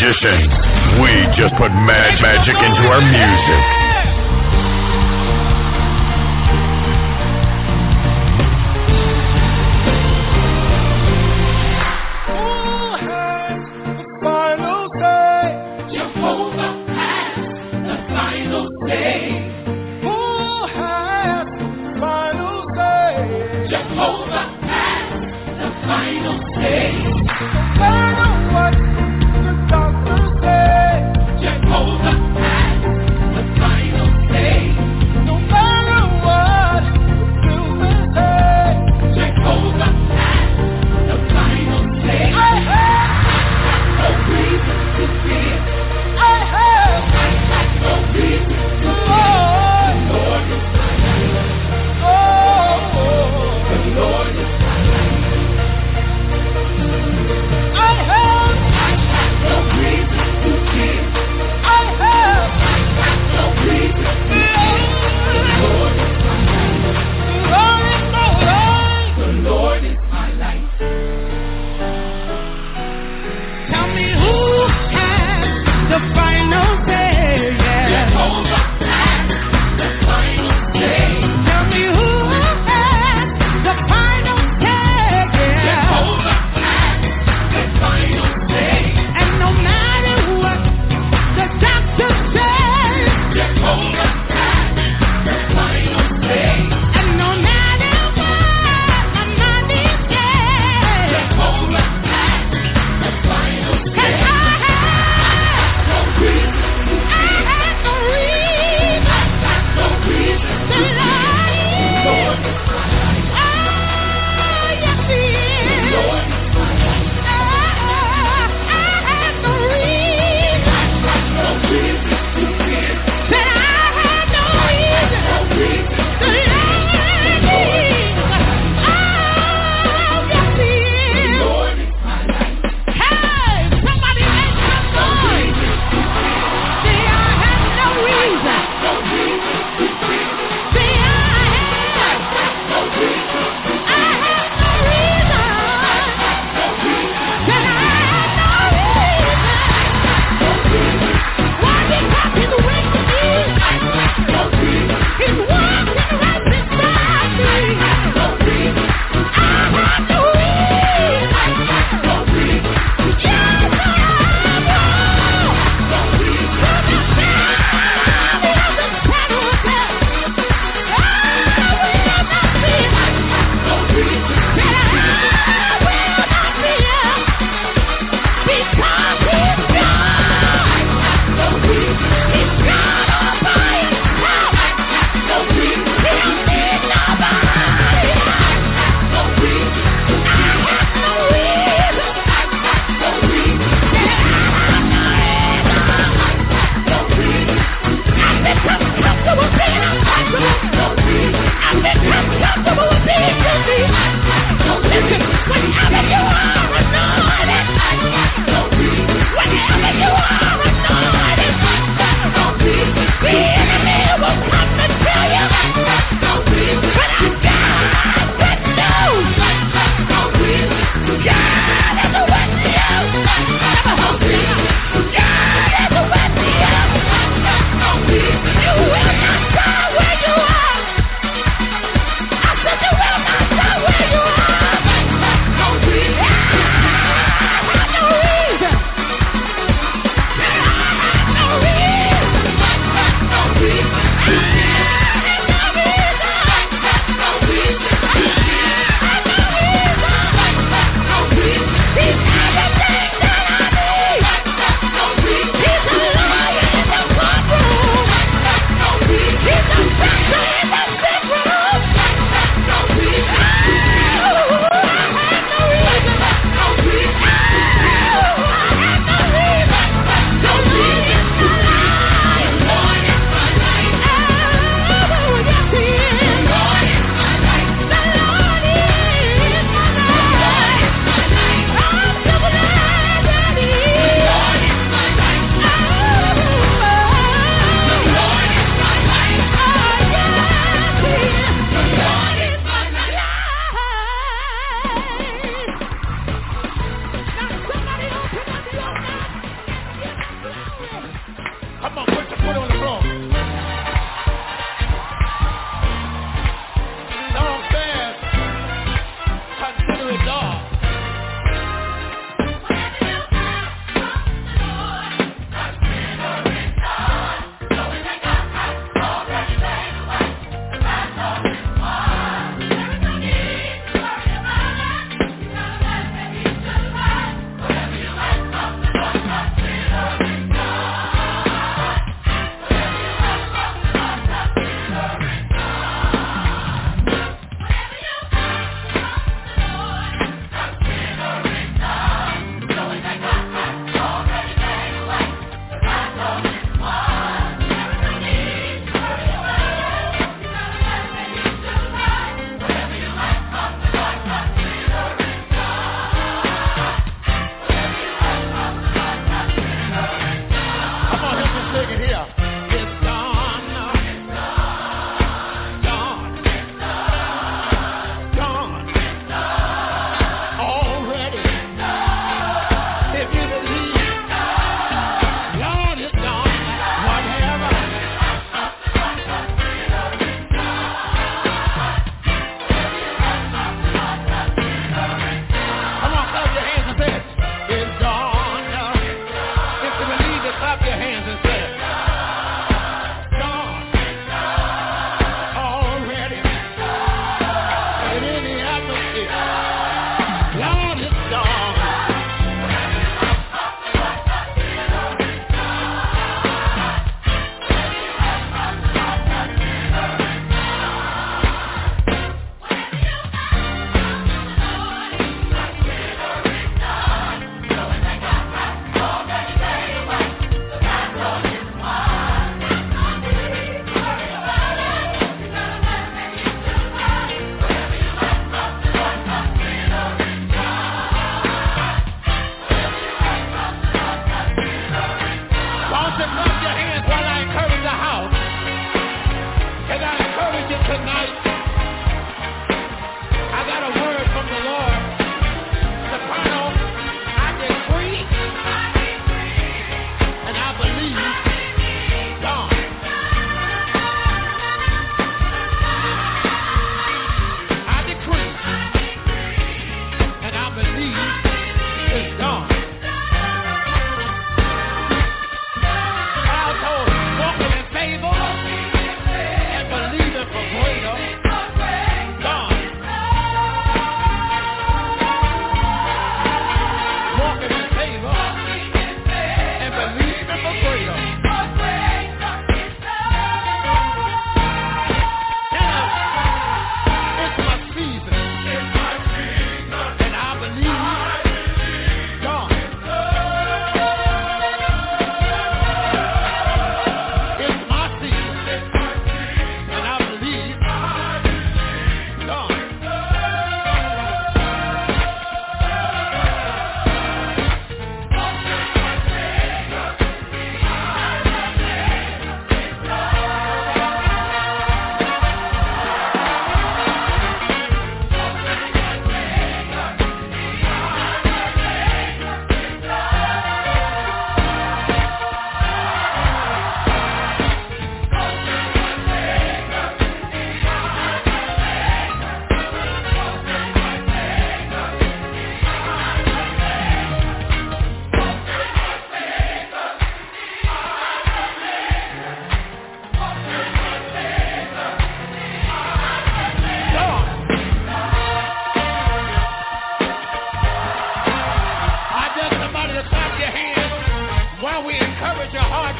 magicians. We just put mad magic into our music.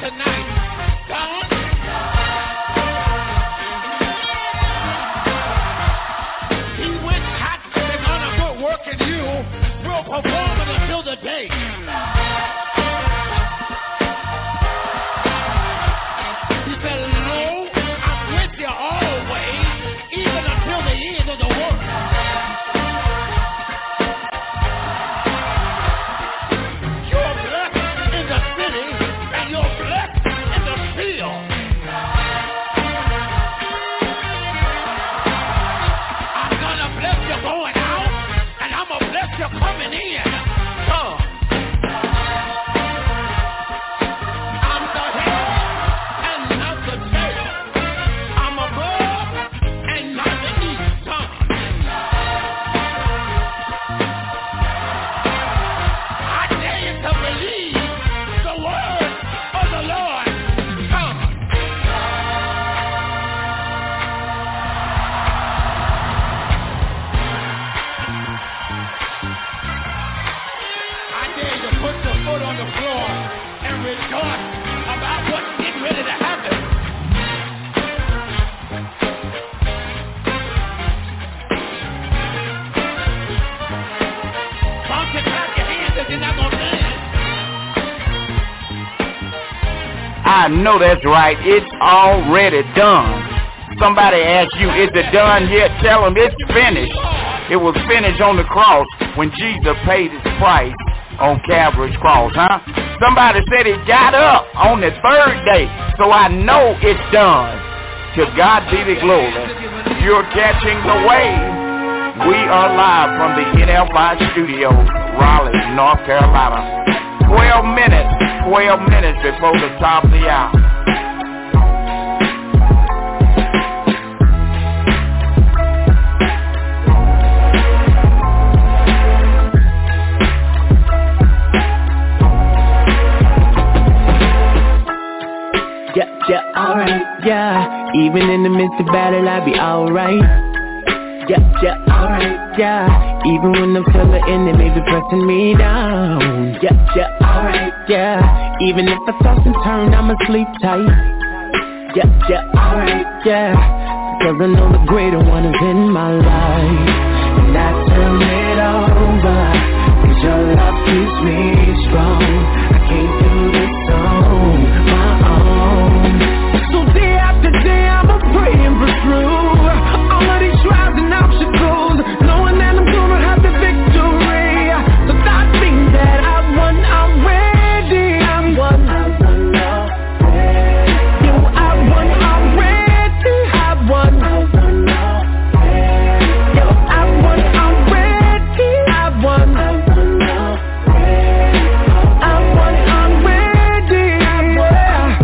tonight. God, He which hath begun a good work in you will perform it until the day. He said, "Lo, I'm with you always, even until the end of the world." You're blessed in the city, and you're blessed in the field. I'm gonna bless you going out, and I'm gonna bless you coming in. Come. I'm the head and not the tail. I'm above and not beneath. Come. I dare you to believe the word of the Lord. Come. I dare you to put your foot on the floor and rejoice about what's getting ready to happen. Don't you clap your hands if you're not gonna dance. I know that's right. It's already done. Somebody asks you, is it done yet? Tell them it's finished. It was finished on the cross when Jesus paid his price on Calvary's cross, huh? Somebody said he got up on the third day, so I know it's done. To God be the glory. You're catching the wave. We are live from the N F I studios, Raleigh, North Carolina. twelve minutes, twelve minutes before the top of the hour. Yeah, yeah, alright, yeah. Even in the midst of battle, I be alright. Yeah, yeah, alright, yeah. Even when I'm feeling in it, maybe pressing me down. Yeah, yeah, alright, yeah. Even if I toss and turn, I'ma sleep tight. Yeah, yeah, alright, yeah. Cause I know the greater one is in my life. And I turn it over, cause your love keeps me strong. I can't do this on my own. So day after day I'ma pray and pursue all of these trials and obstacles, knowing that I'm gonna have the victory. So that means that I've won already. I've won, I've won already. Yo, I've won already. I've won, I've won already. Yo, I've won already. I've won, I've won already. I've won already. I've won.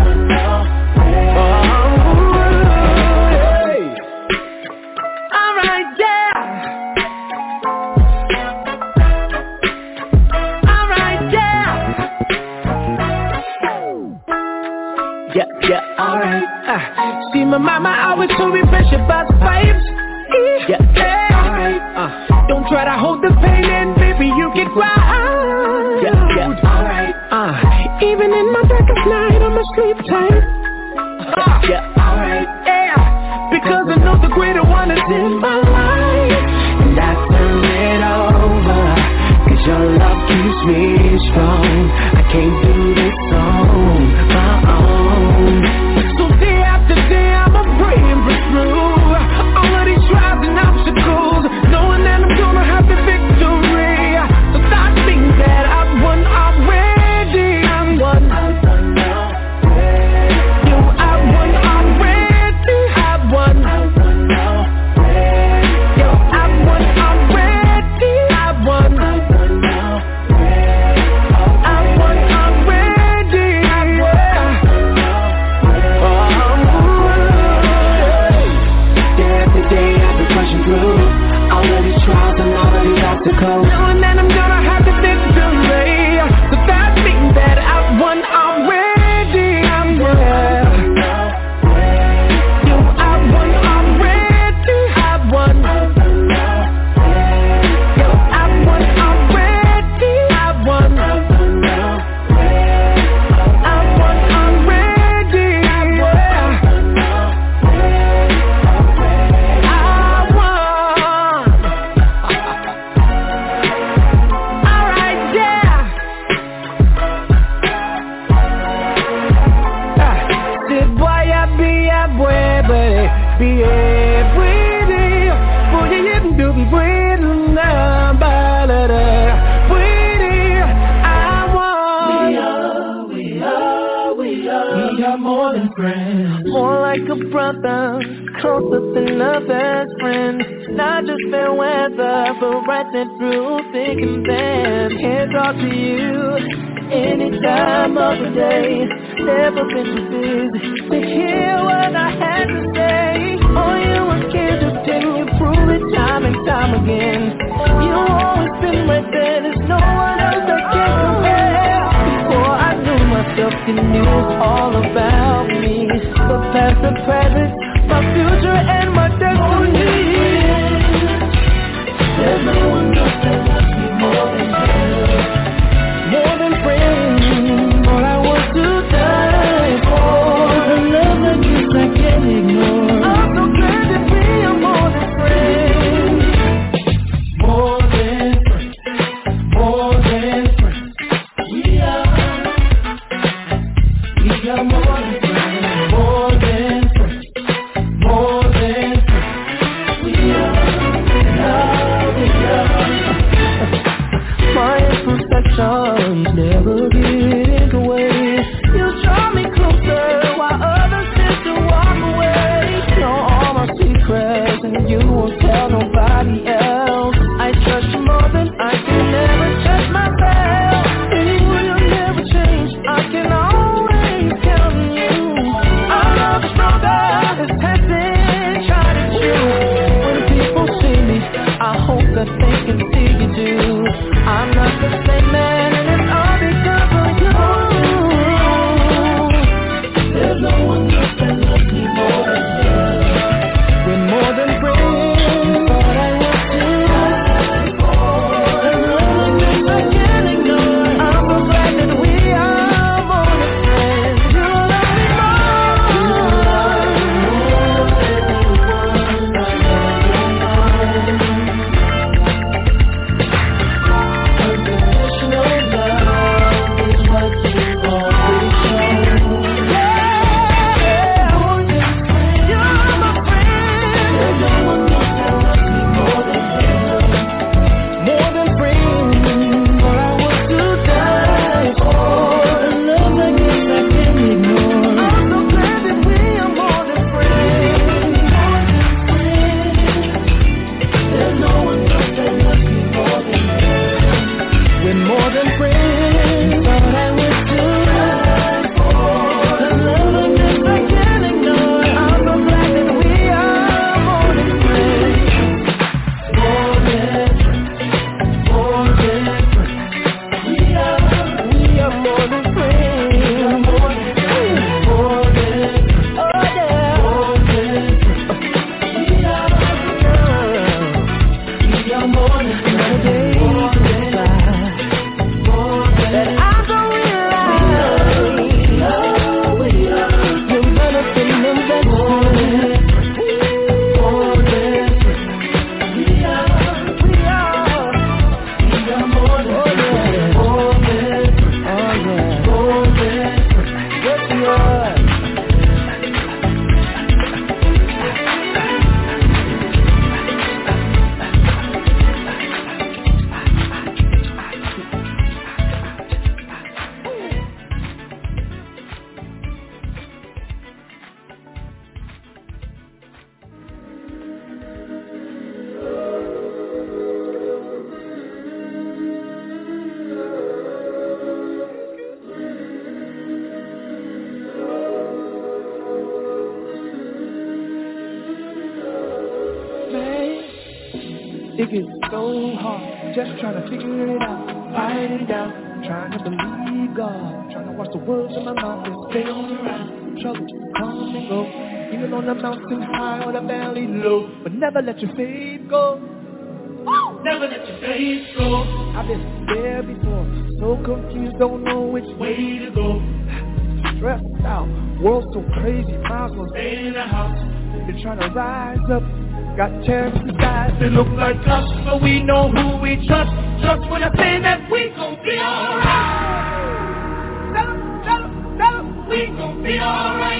Yeah, yeah, alright. Uh, see my mama always told me pressure about vibes. Yeah, yeah, alright. Uh, don't try to hold the pain in, baby, you can cry. Yeah, yeah, alright. Uh, even in my darkest night, I'ma sleep tight. Uh, yeah, alright. Yeah, because I know the greater one is in my life. And I turn it over, cause your love keeps me strong. I can't do this on my own. So day after day I'ma pray and pursue all of these trials and obstacles, knowing that I'm gonna have the victory. So that means that I've won already. I've won, I've won already. Yo, I've won already. I've won, I've won already. Yo, I've won already. I've won, I've won already. I've won already. I've won. Day after day I've been pushing through all of these trials and all of these obstacles, knowing that I'm gonna have the victory. So that means that I've won already. I've won. Yo, I've won already. I've won. Yo, I've won already. I've won. I've won already. another, closer than a best friend. Not just fair weather, but right there through thick and thin. Can't talk to you any time of the day. Never been too busy to hear what I had to say. All you was scared to take, you prove it time and time again. You always been right there, there's no one else that can compare. Before I knew myself, you knew all about me. The past, the present, my future and my destiny. There's no one else that loves me more than you. More than friends, all I want to die for. The love that you I can't ignore. I'm so glad that we are more than friends. More than friends, more than friends. We are, we are more than friends. More than friends, more than friends. We are, we are, we are. My imperfections never get in the way. You draw me closer while others tend to walk away. Know all my secrets and you won't tell nobody else. I trust you more than I can ever trust myself. And you will never change, I can always count on you. Our love is stronger, it's tested, tried and true. When people see me, I hope that they can see you too. I'm not the same man and it's all because of you. There's no one else that loves me more than you. We're more than friends, but I want to die for. The love that I can't ignore. I'm so glad that we are more than friends. You love me more. Unconditional love is what you always show. It gets so hard, just trying to figure it out, fight it out, trying to believe God, trying to watch the words in my mouth and stay on the ride. Trouble come and go, even on the mountain high or the valley low, but never let your faith go. Never let your faith go. I've been there before, so confused, don't know which way to go. Stressed out, world so crazy, might as well stay in the house. Been trying to rise up, got terrorists inside that look like us, but we know who we trust. Trust when I say that we gon' be alright. Tell 'em, tell 'em, tell 'em, we gon' be alright.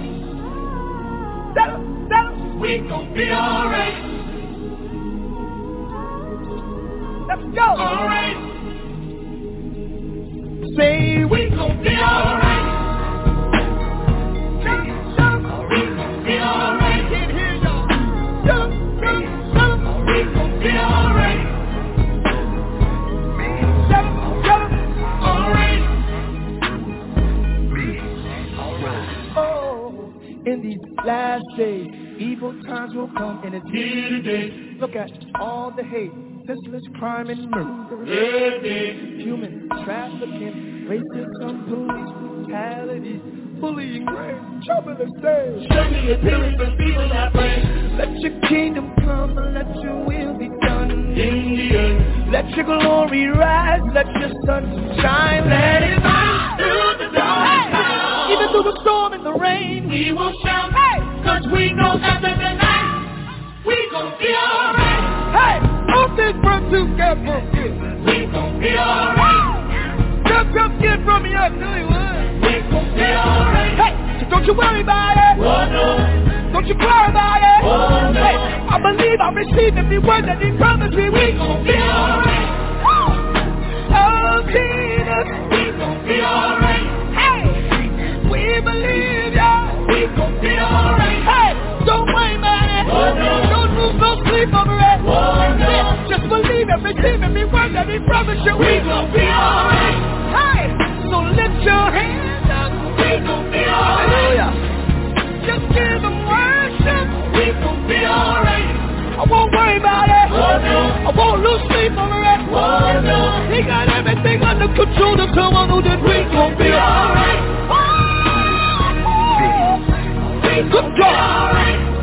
Tell 'em, tell 'em, we gon' be alright. Let's go. Alright. Say we gon' be alright. Tell 'em, tell 'em, we gon' be alright. say evil times will come, and it's here today. Look at all the hate, senseless crime and murder. Yeah, human trafficking, racism, police brutality, bullying, rape, trouble and stain. Show me your appearance of people I pray. Let your kingdom come and let your will be done in the earth. Let your glory rise, let your sun shine, let it shine through the dark. Hey. Even through the storm and the rain, we will shout, hey, cause we know that in the night, we gon' be alright. Hey, all things work together, we gon' be alright. Just come get from me, I tell you what, we gon' be alright. Hey, so don't you worry about it, oh no, don't you cry about it, oh no. Hey, I believe I receive every word that he promised me, we gon' be alright. Oh Jesus, we gon' be alright. Hey, we believe ya, we gon' be alright. Hey, don't worry about it, oh no, don't lose no sleep over it, oh no. Just believe and receive every word that he promised you, we gon' be alright. Hey, so lift your hands up, we gon' be alright. Hallelujah. Just give them worship, we gon' be alright. I won't worry about it, oh no. I won't lose sleep over it, oh no. He got everything under control, to come on who did, we gon' be alright. Good God,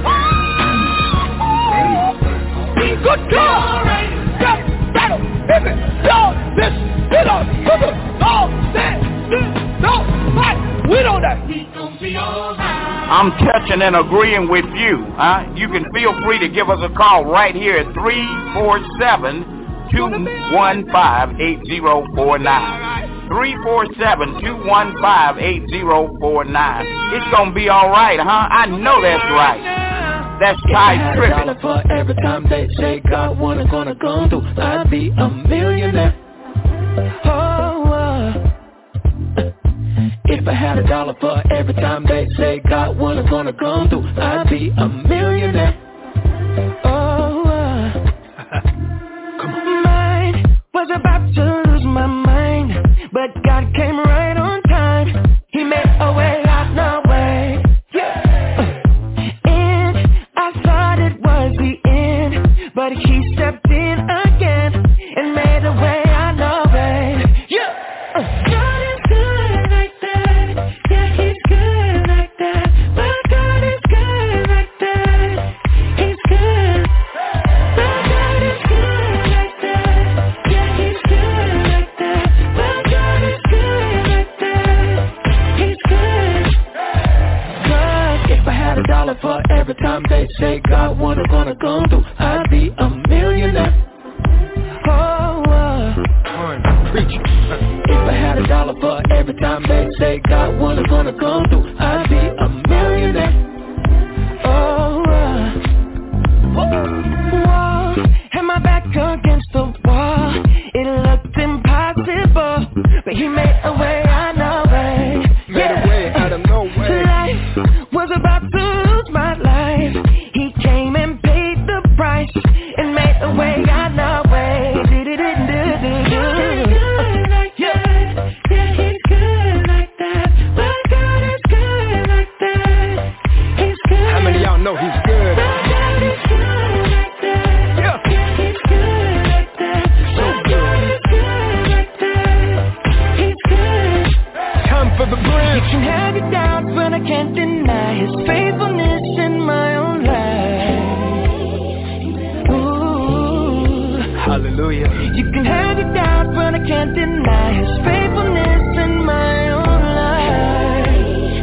good God, just battle, pivot, dog, this, it on, pivot, dog, that, this, dog, fight, we know that. We gon' be alright. I'm touching and agreeing with you, huh? You can feel free to give us a call right here at three four seven, two one five, eight zero four nine. three four seven, two one five, eight zero four nine. It's gonna be alright, huh? I know that's right. That's Ty Trippin'. For every time they say God wasn't gonna come through, I'd be a millionaire. Oh, uh, if I had a dollar for every time they say God wasn't gonna come through, I'd be a millionaire. Oh, uh, come on. Mine was about to lose my mind, but God came right on time. He made a way out no way. Yeah. And I thought it was the end, but he stepped in again and made a way out no way. Yeah. God is good like that. Yeah, he's good like that. But God is good like that. He's good. But God is good like that. Yeah, he's good like that. But God is good like that. He's good. Cause if I had a dollar for every time they say God wasn't gonna come through, I'd be a millionaire. Oh, uh, preacher. If I had a dollar for every time they say God wasn't gonna come through, I'd be a millionaire. Oh, uh, whoa, had my back against the wall. It looked impossible, but he made a way out of no way. Yeah, made a way out of no way. Life was about to lose my life. He came and paid the price and made a way out of no way. Know he's good. God is good like that. Yeah. He's good like that. So good. God is good like that. He's good. Time for the bridge. You can have your doubts, but I can't deny his faithfulness in my own life. Ooh. Hallelujah. You can have your doubts, but I can't deny his faithfulness in my own life.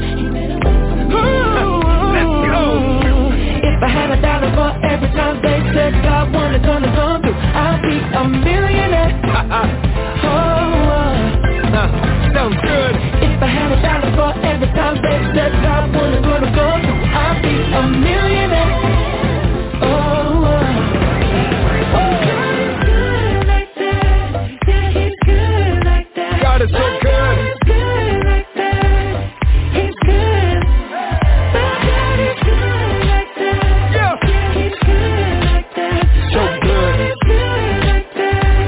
Ooh. Let's go. If I had a dollar for every time they said God wasn't gonna come through, I'd be a millionaire. Oh, uh, sounds good. If I had a dollar for every time they said God wasn't gonna come through, I'd be a millionaire. Oh, uh, oh, God is good like that. Yeah, he's good like that. God is so good. God is good like that. He's good. But God is good like that. Yeah, he's good like that. So good. God is good like that.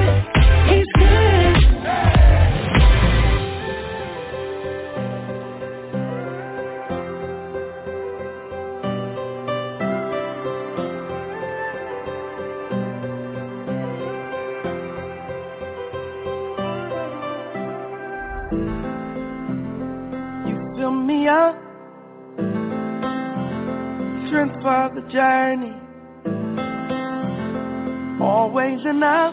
You fill me up, strength for the journey, always enough.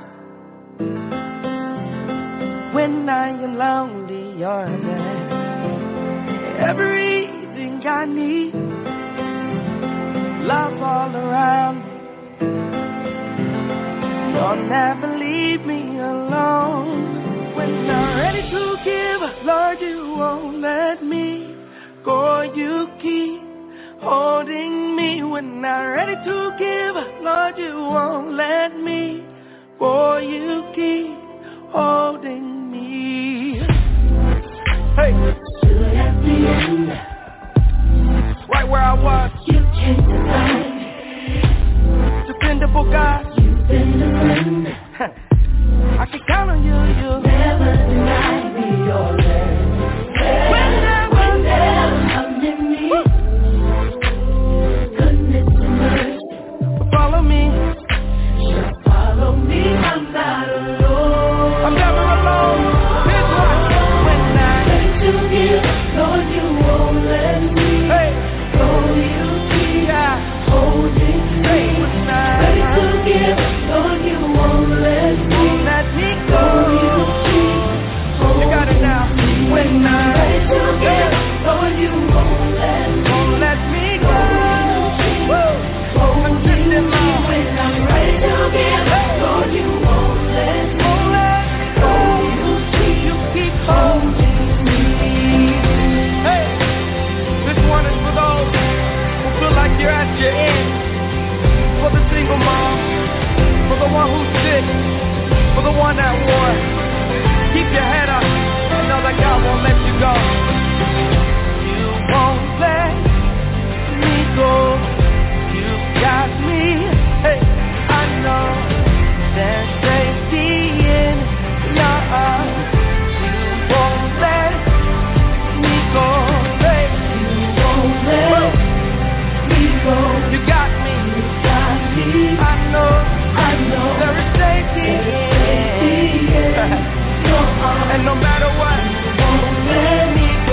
When I am lonely, you're there. Everything I need, love all around me. You'll never leave me alone. When I'm ready to give, Lord, you won't let me go. You keep holding me. When I'm ready to give, Lord, you won't let me go. You keep holding me. Hey, stood at the end, right where I was. You came to find, dependable God. You've been a friend. I can count on you. You never denied me your love. When I was never in me, goodness and mercy follow me. shall follow me. I'm not alone. I'm never alone. Here's why. When I ready to give, Lord, you won't let me hey go. You keep yeah holding me. hey when I Ready to give, Lord, you won't let me let me go. go. You keep You got it now. When I ready to give, Lord, you won't let me won't let me go. Woo. I'm drifting on. When I'm ready to give, Lord, you won't let me Won't let me go. go. You keep You keep holding me. Hey, this one is for those who feel like you're at your end. For the single mom, for the one who's sick, for the one at war. Keep your head up and know that God won't let you go. You won't let me go. You got me. Hey, I know there's safety in your arms. You won't let me go. Hey, You won't let me go. you got me. You got me. I know I know there is safety safety in in your arms. and no matter what, You won't let me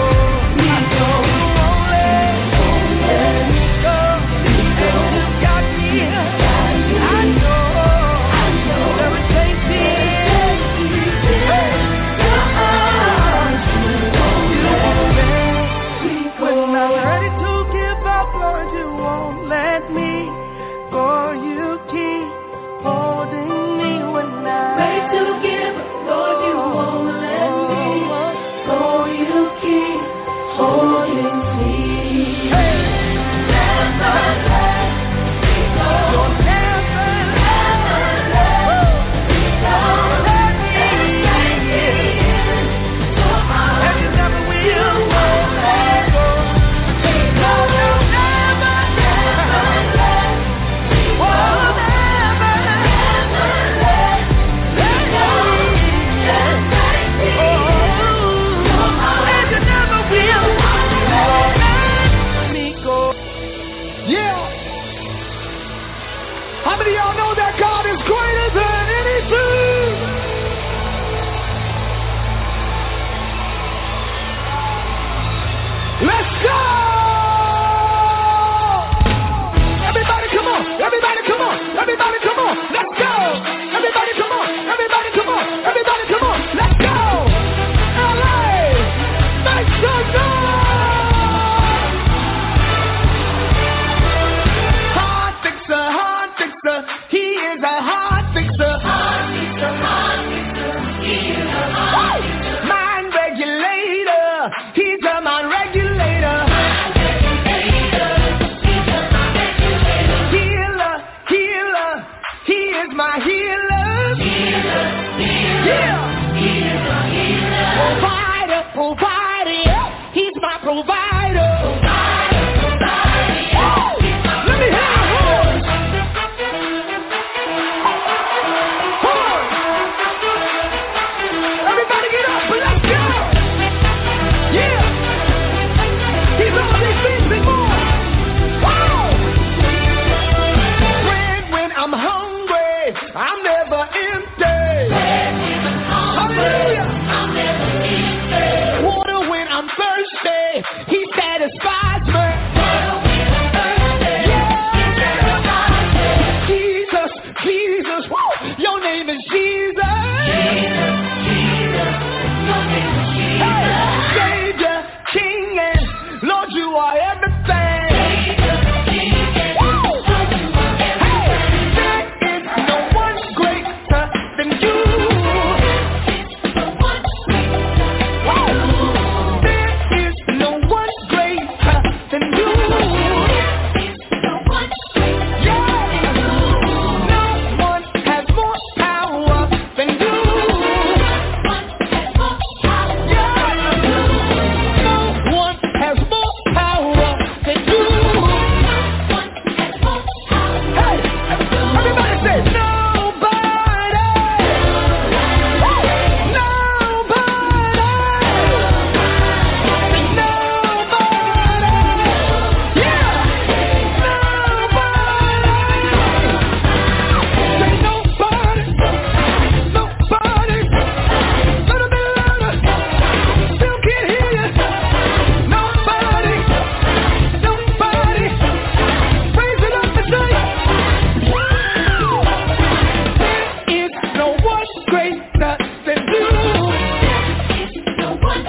greater than you. No one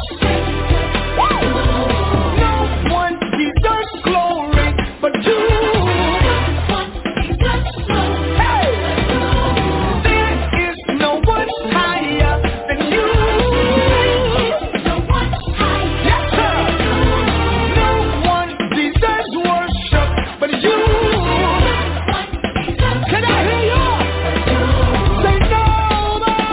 No one deserves glory but you. Hey! There is no one higher than you. Yes, sir. No one deserves worship but you. Can I hear you? Say nobody.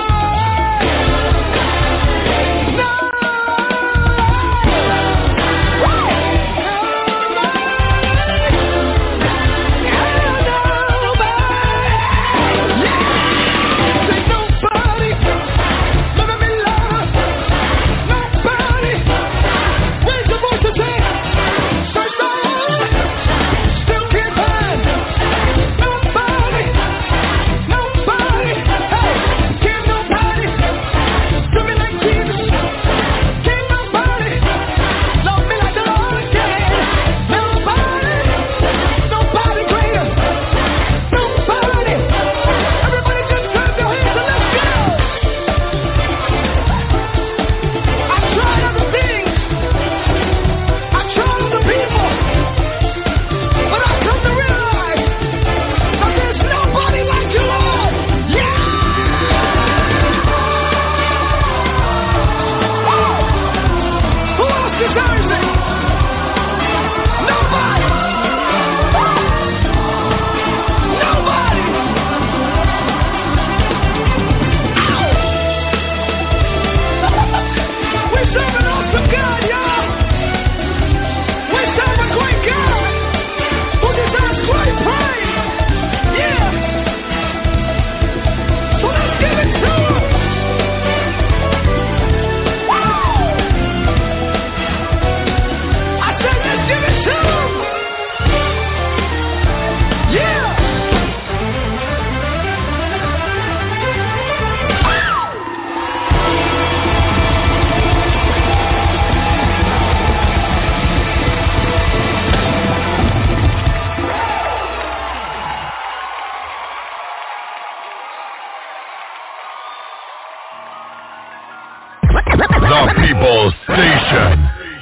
The People's Station.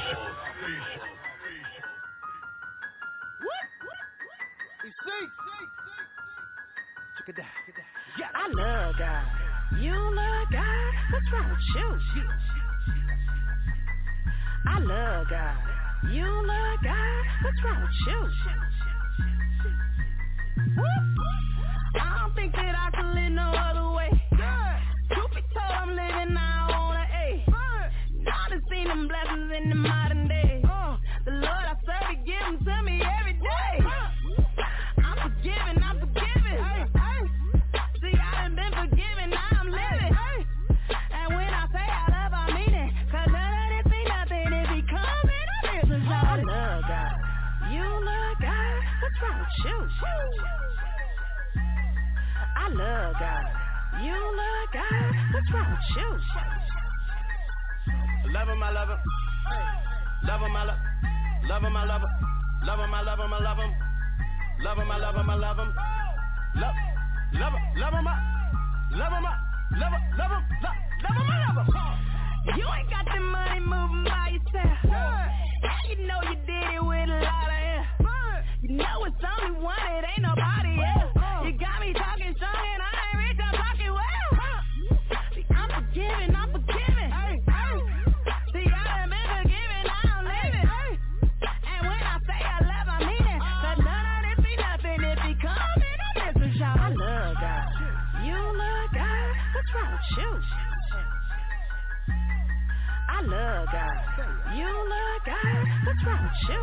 I love God. You love God? What's wrong with you? I love God. You love God? What's wrong with you? I don't think that I can live no other way. Truth be told, I'm living now on a A. Now I've seen them blessings in the modern day. The Lord I serve, He give them to me every day. I'm forgiven, I'm forgiven. See, I done been forgiven, now I'm living. And when I say I love, I mean it. Cause none of this ain't nothing if He comes in a business. I love God. You love God? What's wrong with you? I love God. You love God? What's wrong with you? Love him, I love him. Love him, I love Love him, I love him. Love him, I love him, I love him. Love him, I love him, I love him. Love, love him, love him, I love him, I love him, love him, love him, I love him. You ain't got the money moving by yourself. You know you did it with a lot of air. You know it's only one, it ain't nobody else. You got me talking strong and I ain't rich, I'm talking well. See, I'm forgiving, I'm forgiving. See, I done been forgiven, now I'm living. And when I say I love, I mean it. Cause none of this be nothing if He come in a business, y'all. I love God. You love God? What's wrong with you? I love God. You love God? What's wrong with you?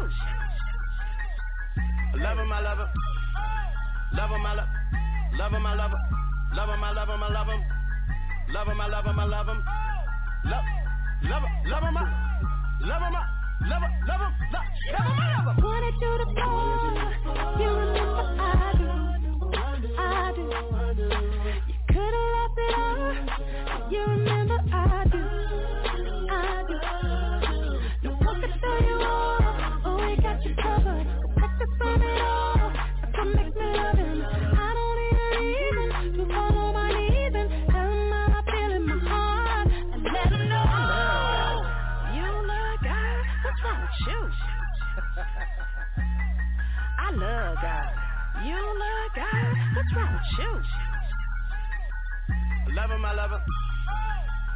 Love him, I love him. Love him, I love Love him, I love him. Love him, I love him, I love him. Love him, I love him, I love him. Love, love him, love him, I love him, I love him, love him, love him, I love him. Wanted you to fall, you remember I do, I do. You could've left it all, you remember I do, I do. No one can tell you all, oh we got you covered, protected from it all. That's what makes me love Him. I don't need a reason to fall on my knees and tell Him I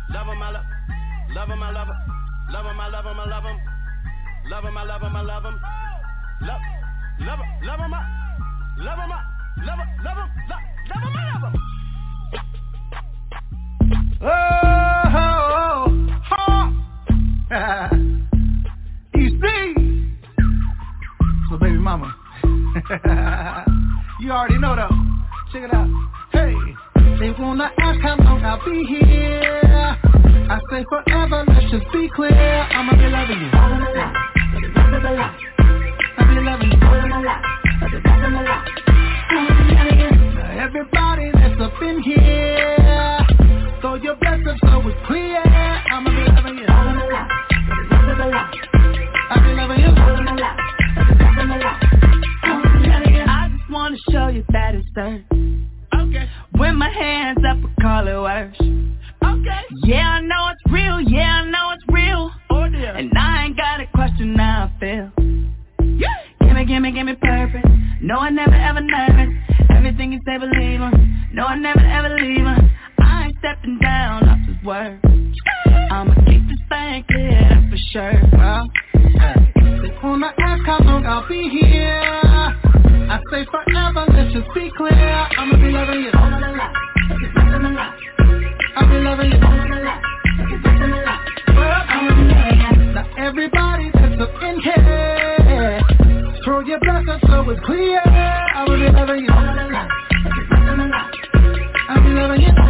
Love him, I love, love him, I love him. Love him, I love him, I love him. Love him, I love him, I love him. Love, love him, love him, I love him, I love him, love him, love, love him, I love him. Oh, oh, oh. E C. So baby mama, you already know though. Check it out. Hey, they wanna ask how long I'll be here. I say forever, let's just be clear. I'ma be loving you. I'll be loving you. Now everybody that's up in here, throw your blessings so it's clear. I'ma be loving you. I'll be loving you. I just wanna show you that it's certain. Okay. When my hands up, I call it worse. Okay. Yeah, I know it's real. Yeah, I know it's real. Oh dear. And I ain't got a question how I feel. Yeah. Gimme, gimme, gimme perfect. No, I never ever nervous. Everything you say, believe him. No, I never ever leave him. I ain't stepping down off his word. I'ma keep this thing clear, that's for sure. Well, they wanna ask how long I'll be here. I say forever, let's just be clear. I'ma be loving you. I'll be loving you. Now everybody that's up in here, throw your blessings so it's clear. I'll be loving you. I'll be loving you.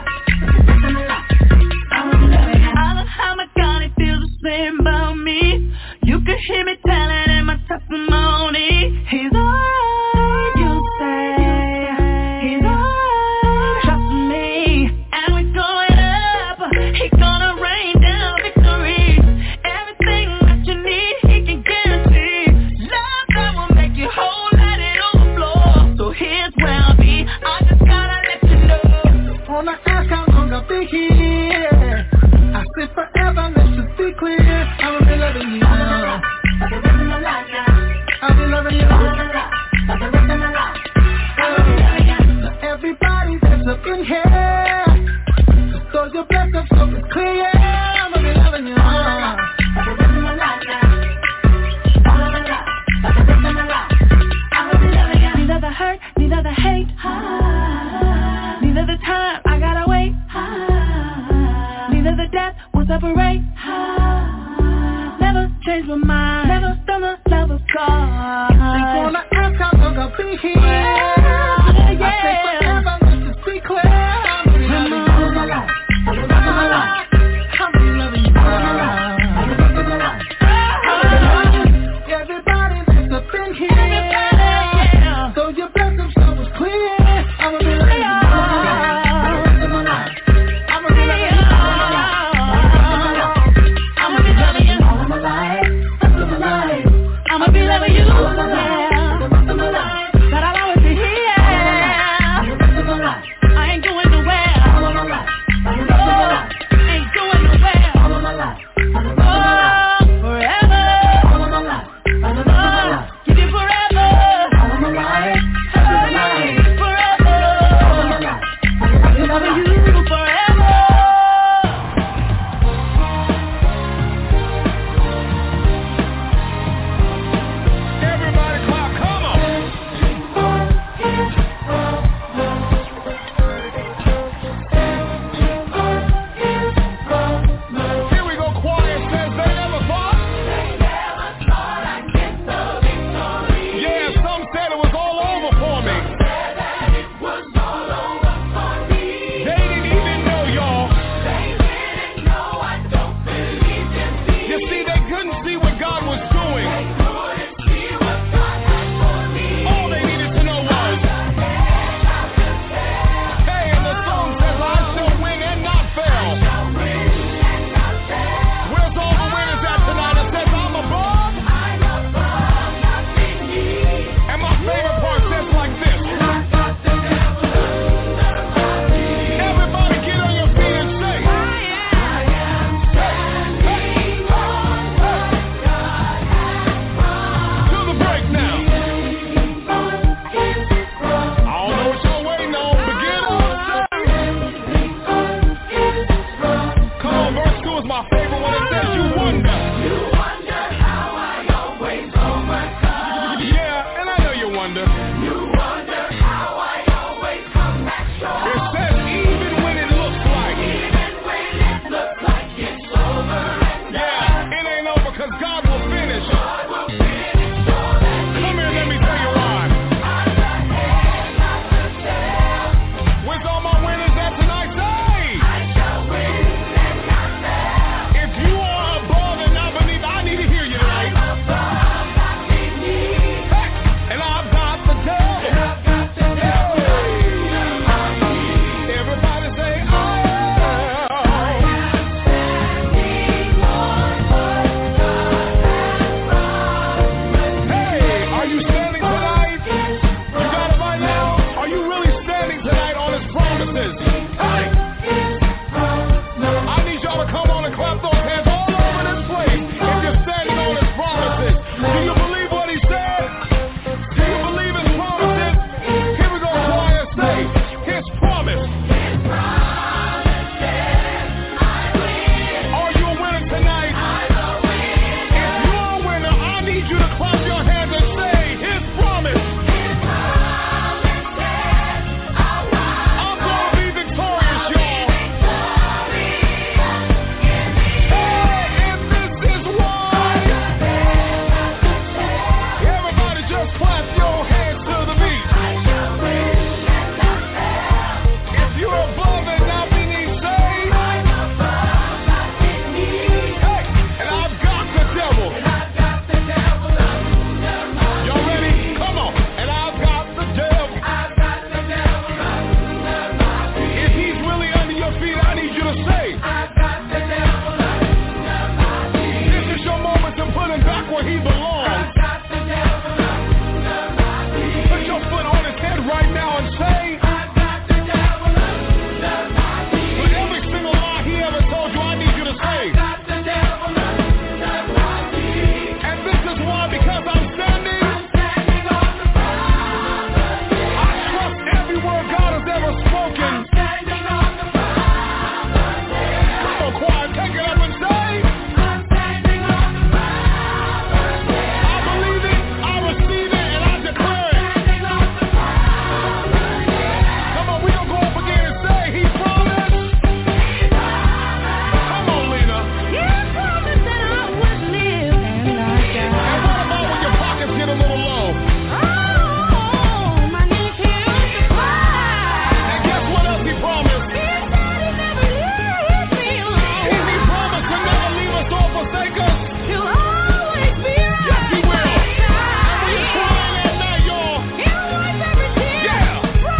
I love how my God, it feels the same about me. You can hear me telling in my testimony. He's alright, you say. He's alright, trust me. And we're going up. He's gonna rain down victory. Everything that you need, he can guarantee. Love that will make you whole, let it overflow. So here's where I'll be. I just gotta let you know. Wanna ask how long I'll be here. I say forever, let's just be clear. I'ma be loving you. I'll be loving you. Now everybody that's up in here, just throw your blessings so it's clear. I'ma be loving you. Neither the hurt, neither the hate, neither the time I gotta wait, neither the death will separate. Never change my mind, never done the love of God. They wanna ask how long I'll be here. Yeah, yeah. I say forever, let's just be clear. I'ma be loving you. I'ma be loving you. Everybody that's up in here, throw your blessings so it's clear. I'ma be loving you. I'ma be loving you. I'ma be loving you. I'm alive. I'm alive. I'ma be loving you. Yeah. That I my favorite one. It says you wonder. You wonder how I always overcome. Yeah, and I know you wonder. You wonder how I always come back strong. It says even when it looks like. Even when it looks like it's over and done. Yeah, it ain't over because God will finish. God will finish all that. Come here, let me tell you why. I'm the head, not the tail. Where's all my winners at tonight? Say! I shall win and not fail. If you are above and not beneath, I need to hear you tonight. I'm above, not beneath. Hey, and I've got the devil. And I've got the devil under my feet. Everybody say, oh. I am standing on what God has promised. Hey, are you standing tonight? You got it right now? Are you really standing tonight on his promises? Hey, I need y'all to come on and clap those hands all over this place if you're standing on his promises. Do you believe what he said? Do you believe his promises? Here we go, choir, say his promise. Are you a winner tonight? If you're a winner, I need you to clap your hands and say his promise. I'm gonna be victorious, y'all. Hey, and this is why. Everybody just clap your hands to the beat. If you're above and not beneath, say. Hey, and I've got the devil. Y'all ready? Come on. And I've got the devil. If he's really under your feet, I need you to say. This is your moment to put him back where he belongs. Put your foot on his head right now and say. For every single lie he ever told you, I need you to say. And this is why, because I'm standing. I trust every word God has ever spoken. Come on, choir, take it up and say. I believe it, I receive it, and I declare it. Come on, we don't go up again and say, he promised. Come on, Lena. And what about when your pockets get a little low? And guess what else he promised? He promised to never leave us or forsake us. Yes, he will. And we crying at night, y'all. Yeah.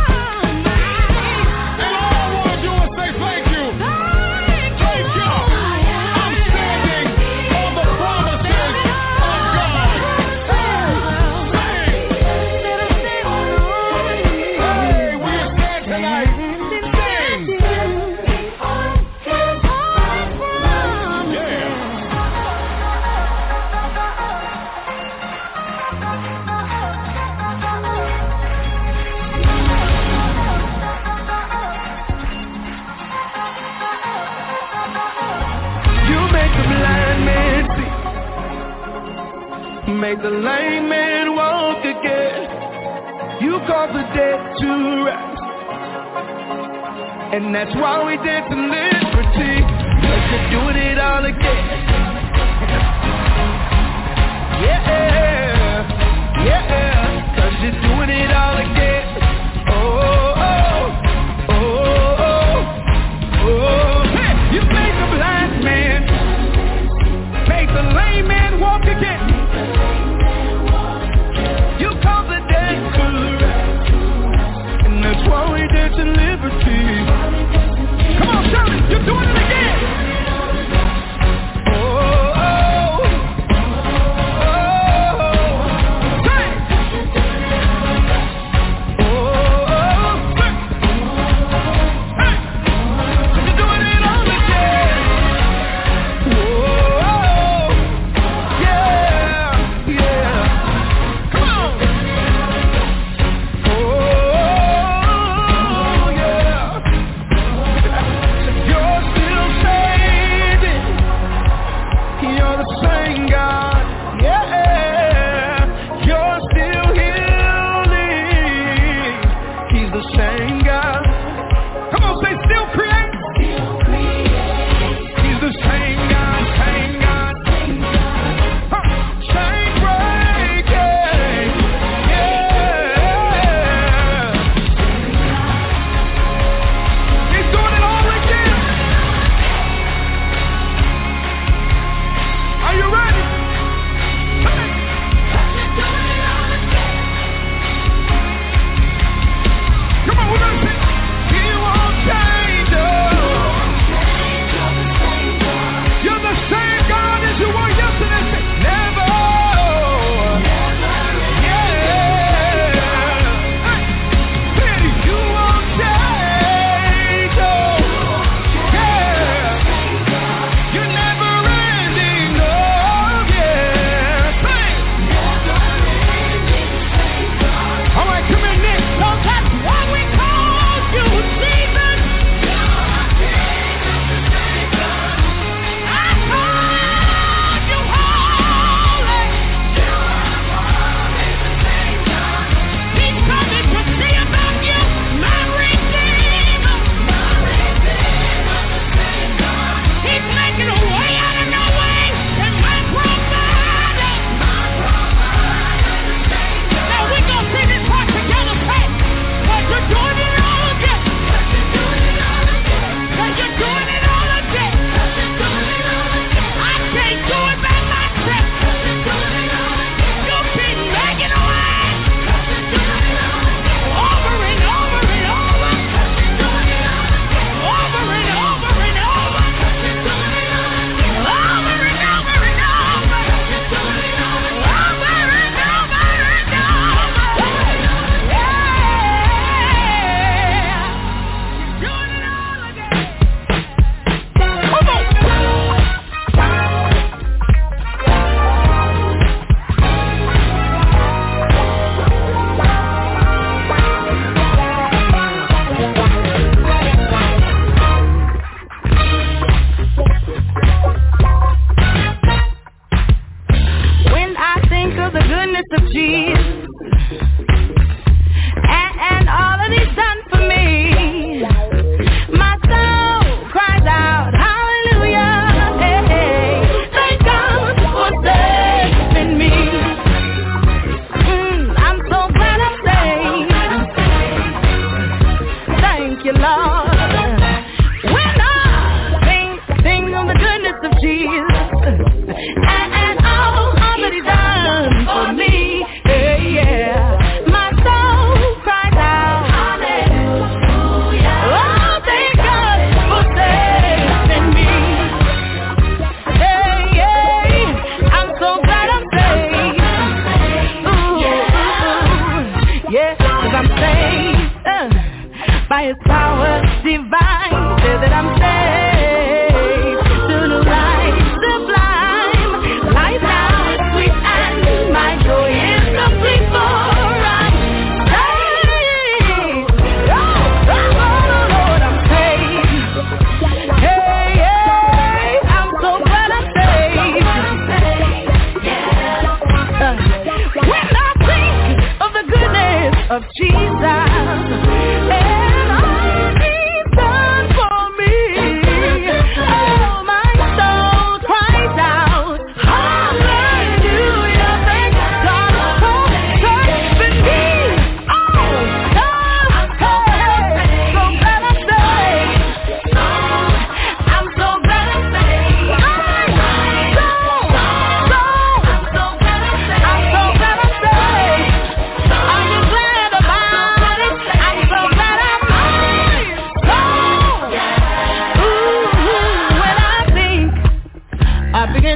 And all I want to do is say thank you. Thank you. I'm standing on the promises of God. Hey, hey, will you stand tonight? Sing. Yeah. You make the blind man see, make the lame man walk again. You cause the dead to rise, and that's why we dance in liberty. Cause you're doing it all again. Yeah, yeah, cause you're doing it all again. Oh, oh, oh, oh, oh. Hey, you make the blind man, make the lame man walk again. You call the dead to rise, and that's why we dance in liberty. Come on, shout it. You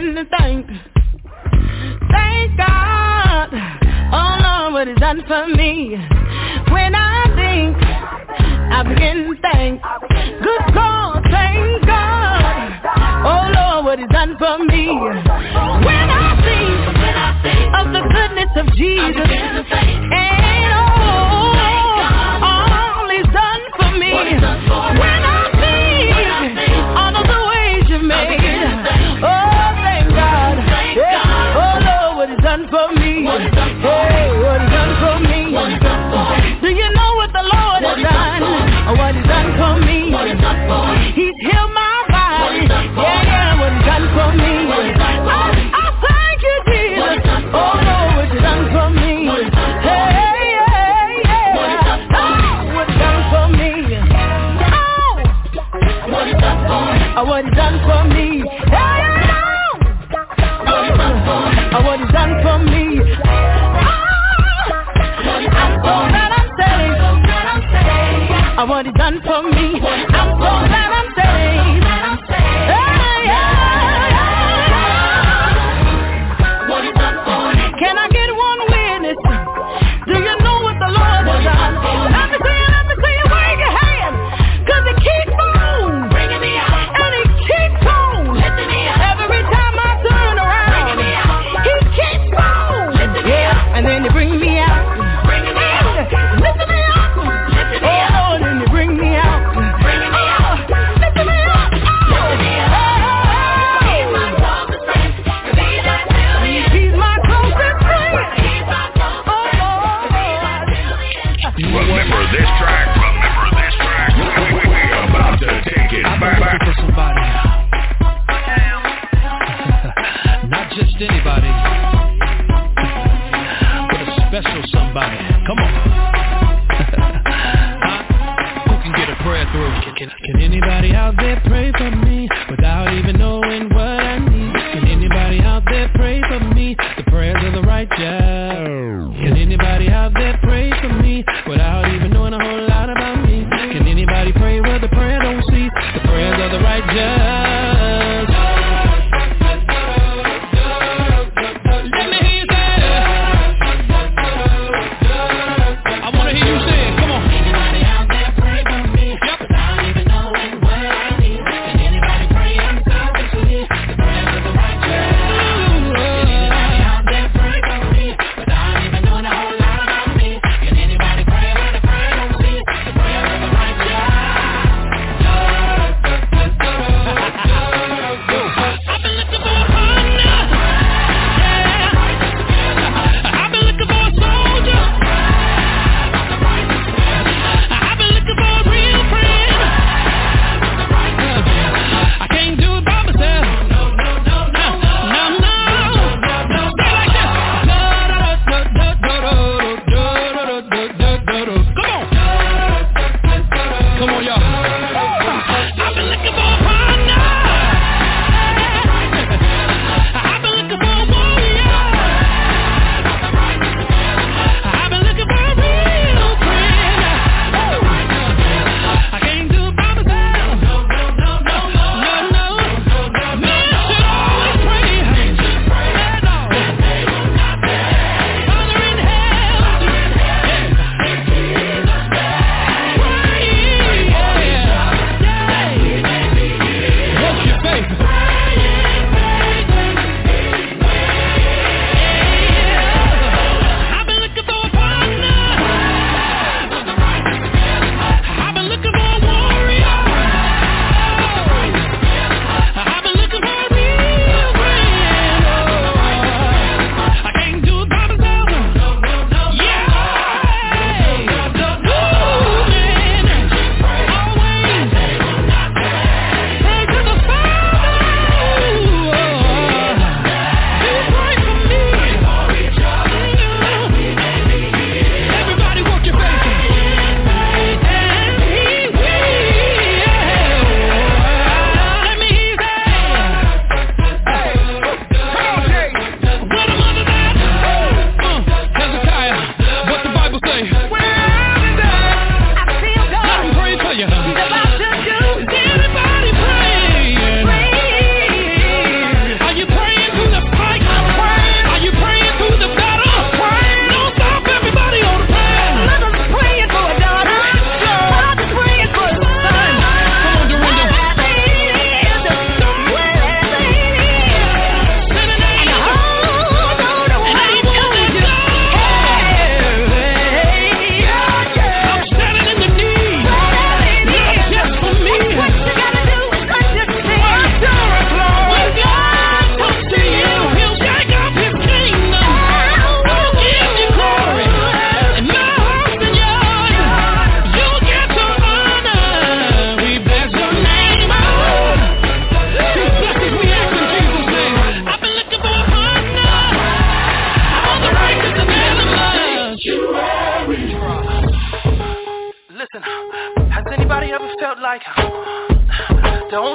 begin to thank, thank God, oh Lord, what He's done for me. When I think, I begin to thank, good God, thank God, oh Lord, what He's done for me. When I think of the goodness of Jesus, and oh, all He's done for me. When I think all of the ways You made, oh thank God, yeah. Oh Lord, what He's done for me. Hey, what He's done for me. Do you know what the Lord has done? What He's done for me. He's healed my body. Yeah, yeah, what He's done for me. I, I thank You, Jesus. Oh Lord, what You done for me. Hey, yeah, yeah. Oh, what You done for me. Oh, what He done for me. Hey, yeah. Oh, what He done for me. I'm so glad I'm saved. Oh, what He done for me. I'm so glad I'm saved. Hey, yeah, yeah. What He done for me. Can I get one witness? Do you know what the Lord has done? Let me see you, let me see you wave your hand. Cause He keeps on bringing me out. And He keeps on lifting me up. Every time I turn around, bringing me out. He keeps on lifting me up. And then He bring me out. Bringing me out. Lifting me up. Lifting me up. Oh, then He bring me out. Bringing me out. Lifting me up. Lifting me up. He's my closest friend. Be that till the end. He's my closest friend. He's my closest friend. Remember this track, remember this track. We're about to take it I've back. been looking for somebody. Not just anybody, but a special somebody. Come on. Who can get a prayer through? Can, can, can anybody out there pray for me without even knowing what I need? Can anybody out there pray for me? The prayers of the righteous. Can anybody out there pray for me without even knowing a whole lot about me? Can anybody pray where the prayer don't see? The prayers of the righteous. Let me hear you say it. I wanna hear you say it. Come on. Anybody out there pray for me without even knowing what I need? Can anybody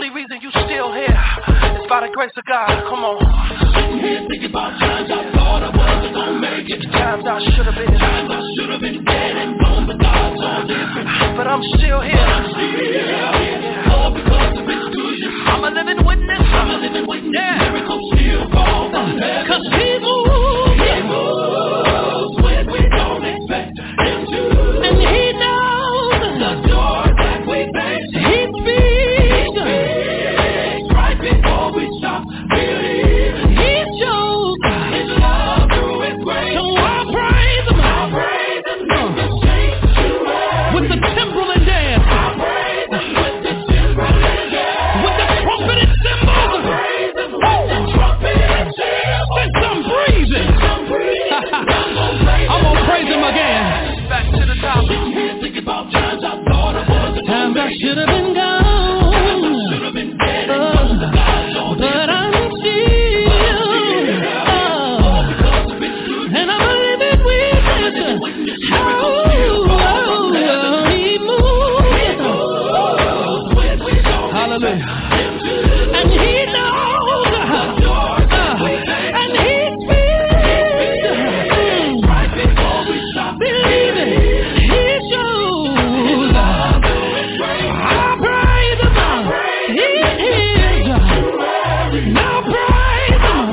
only reason you still here is by the grace of God. Come on. Sitting here thinking about times I thought I wasn't gonna make it. Times I should have been. Times I should have been dead and gone, but God's all different. But I'm still here. But I'm still here. All because of His goodness. I'm a living witness. I'm a living witness. Yeah. Miracles still fall from heaven. Cause He moves. He moves when we don't expect Him to. And He knows the doors that we face. He speaks. He speaks right before we stop believing. He shows His love through His grace. So I praise Him. I praise Him. Uh, with the timbrel and dance. I praise Him with the timbrel and dance. With the trumpet and cymbals. I praise Him with the trumpet and cymbals. Since I'm breathing. I'm gonna praise Him again. Back to the top. Think about times I thought I was. Times I should have been gone. Times I should have been dead. Oh, but I'm still. Oh, and I'm a living witness. Oh, He moves. Hallelujah. And He knows. And He speaks. Right before we stop believing. He shows. I praise Him. He is. Now praise Him.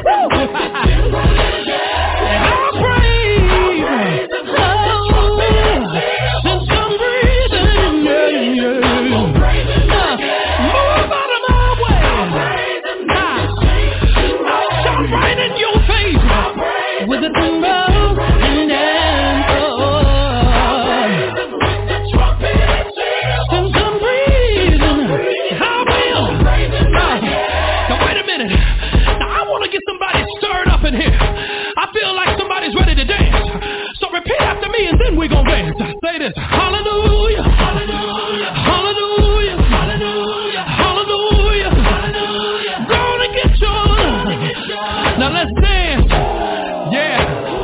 And I praise Him. Oh, since I'm breathing, yeah, yeah. Move out of my way. I'll shout right in your face with a timbrel and dance. Since I'm breathing, I will. Now wait a minute. Now I want to get somebody stirred up in here. I feel like somebody's ready to dance. So repeat after me and then we're going to dance. Say this. Hallelujah. Hallelujah. Hallelujah. Hallelujah. Hallelujah. Hallelujah. Gonna get yours. Now let's dance. Yeah.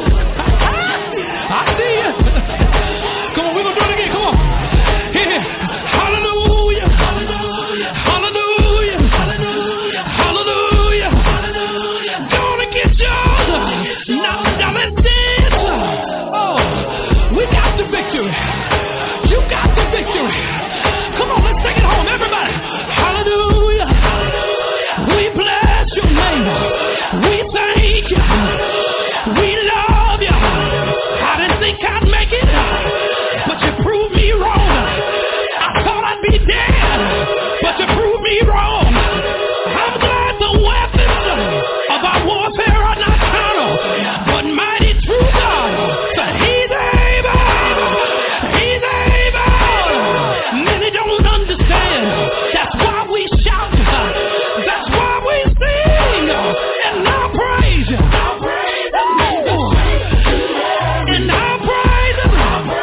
I see you. Come on, we're going to do it again. Come on. Here. Hallelujah. Hallelujah. Hallelujah. Hallelujah. Hallelujah. Hallelujah. Gonna get yours. Now, now let's dance. Oh, we got the victory. You got the victory. Come on, let's take it home, everybody. Hallelujah. Hallelujah. We bless your name. We thank you. We love you. I didn't think I'd make it, but you proved me wrong. I thought I'd be dead, but you proved me wrong. I'm glad the weapons of our warfare are not carnal, but mighty through God. But He's able. He's able. Many don't understand. That's why we shout. That's why we sing. And I praise you. And I praise Him.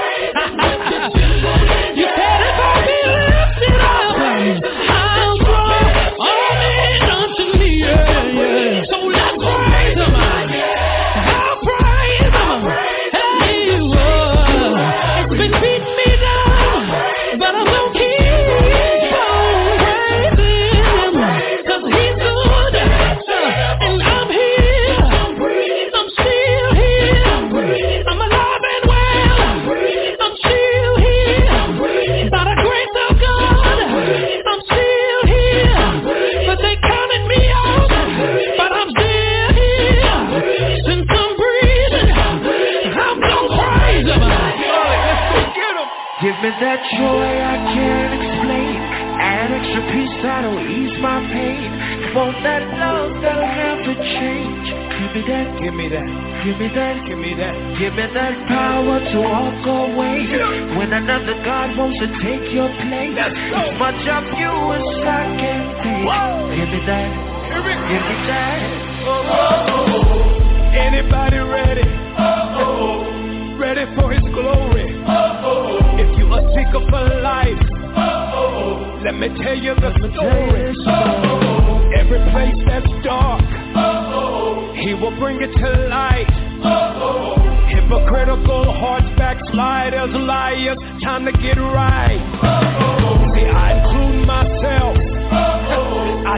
You said if I be lifted up, I'll draw all men unto me. Yeah, yeah. So let's praise Him. I'll praise Him. Hey, whoa. It's been beating me down, but I'm gonna keep on praising Him. Cause He's good. And I'm here. I'm still here. I'm alive and well. I'm still here. By the grace of God, I'm still here. But they counted me out. But I'm still here. Since I'm breathing, I'm gonna praise Him. Give me that joy I can't explain. Add extra peace that'll ease my pain. Want that love that'll never change. Give me that, give me that, give me that, give me that. Give me that power to walk away when another God wants to take your place. As much of you as I can take. Give me that, give me that. Oh, oh, oh. Anybody ready? Oh, oh. Ready for His glory? Oh, oh. If you are sick of a life, oh, oh. Let me tell you the story. Oh, oh. Every place that's dark, oh, oh. He will bring it to light. Oh, oh. Hypocritical hearts, backsliders, liars, time to get right. Oh, oh. See, I include myself. Oh,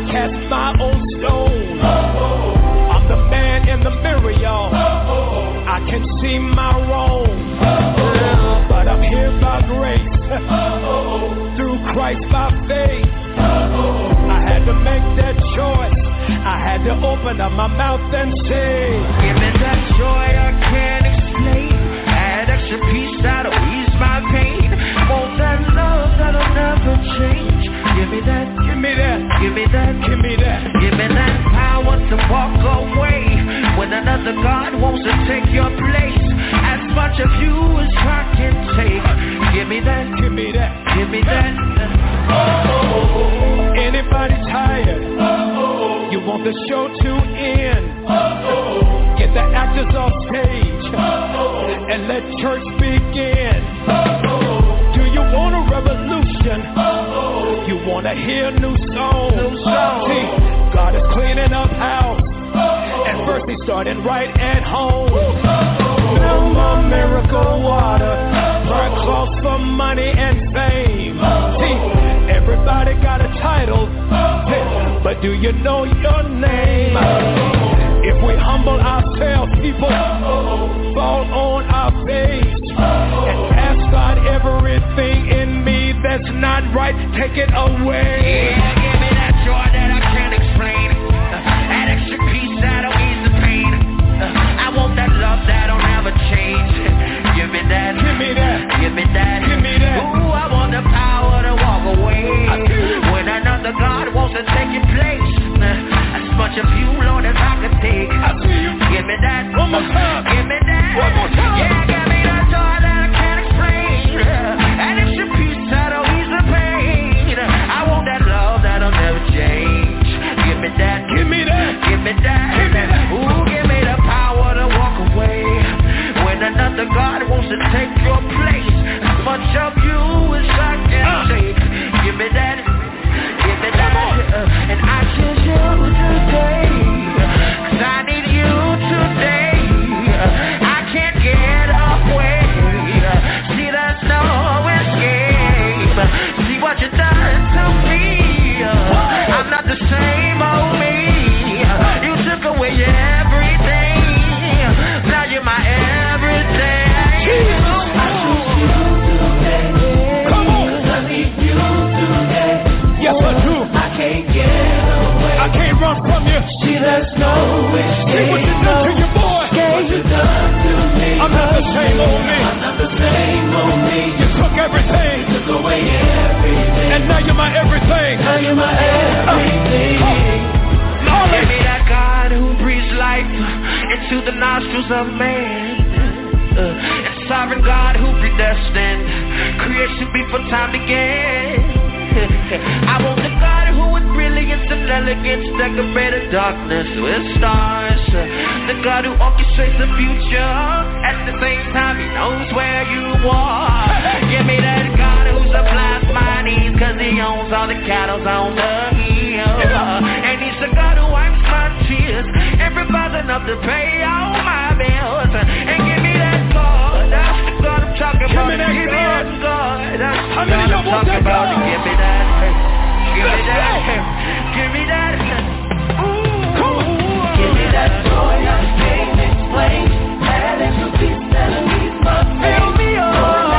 cast my old stone. I'm the man in the mirror, y'all. I can see my wrong, but I'm here by grace, through Christ by faith. I had to make that choice. I had to open up my mouth and say, give me that joy I can't explain. Add extra peace that'll ease my pain. Want that love that'll never change. Give me that, give me that, give me that, give me that, give me that power to walk away when another God wants to take your place. As much of you as I can take. Give me that, give me that, give me that. Oh, anybody tired? Oh, you want the show to end? Oh, get the actors off stage oh, and let church begin. Oh, do you want a revolution? Oh, you want to hear new songs? New songs. See, God is cleaning up house. And first he's starting right at home. No more miracle water, burn clothes for money and fame. See, everybody got a title, but do you know your name? If we humble ourselves, people fall on our face and ask God, everything in me that's not right, take it away. Yeah, give me that joy that I can't explain. That extra peace that'll ease the pain. I want that love that'll never change. Give me that, give me that, give me that, give me that. Ooh, I want the power to walk away when another God wants to take your place. As much of you, Lord, as I can take. Give me that, one more time. Give me that, one more time. Yeah, give me that joy that I can't explain. That extra peace that'll ease the pain. I want that love that'll never change. Give me that, give me that, give me that, give me that. Ooh, give me the power to walk away when another God wants to take your place. As much of you as I can uh. take. Give me that, give me that, uh, and I choose you today. Cause I need you today. I can't get away. See, there's no escape. See what you done to me. I'm not the same old me. You took away everything. Now you're my everything. I choose you today. Come on. I need you today. Yes, I do. I can't get away. I can't run from you. See, there's no escape. See what you done to your boy. What you done to me. I'm not the same old me. I'm not the same old me. You took everything. You took away everything. And now you're my everything. Now you're my everything. Uh, oh. Give me that God who breathes life into the nostrils of man. Uh, and sovereign God who predestined creation before time began. I want the God who with brilliance and elegance decorated darkness with stars. The God who orchestrates the future. At the same time he knows where you are. Give me that God who supplies my needs, cause he owns all the cattle on the hill. And he's the God who wipes my tears and provides enough to pay all my bills. And give me that God, that's the God I'm talking give about. Me that give me God. that God, that's the How God many I'm talking about. God? Give me that, give Let's me that, go. give me that. Ooh, come on. Give me that joy I can't explain. That extra peace that'll ease my pain. Fill me up.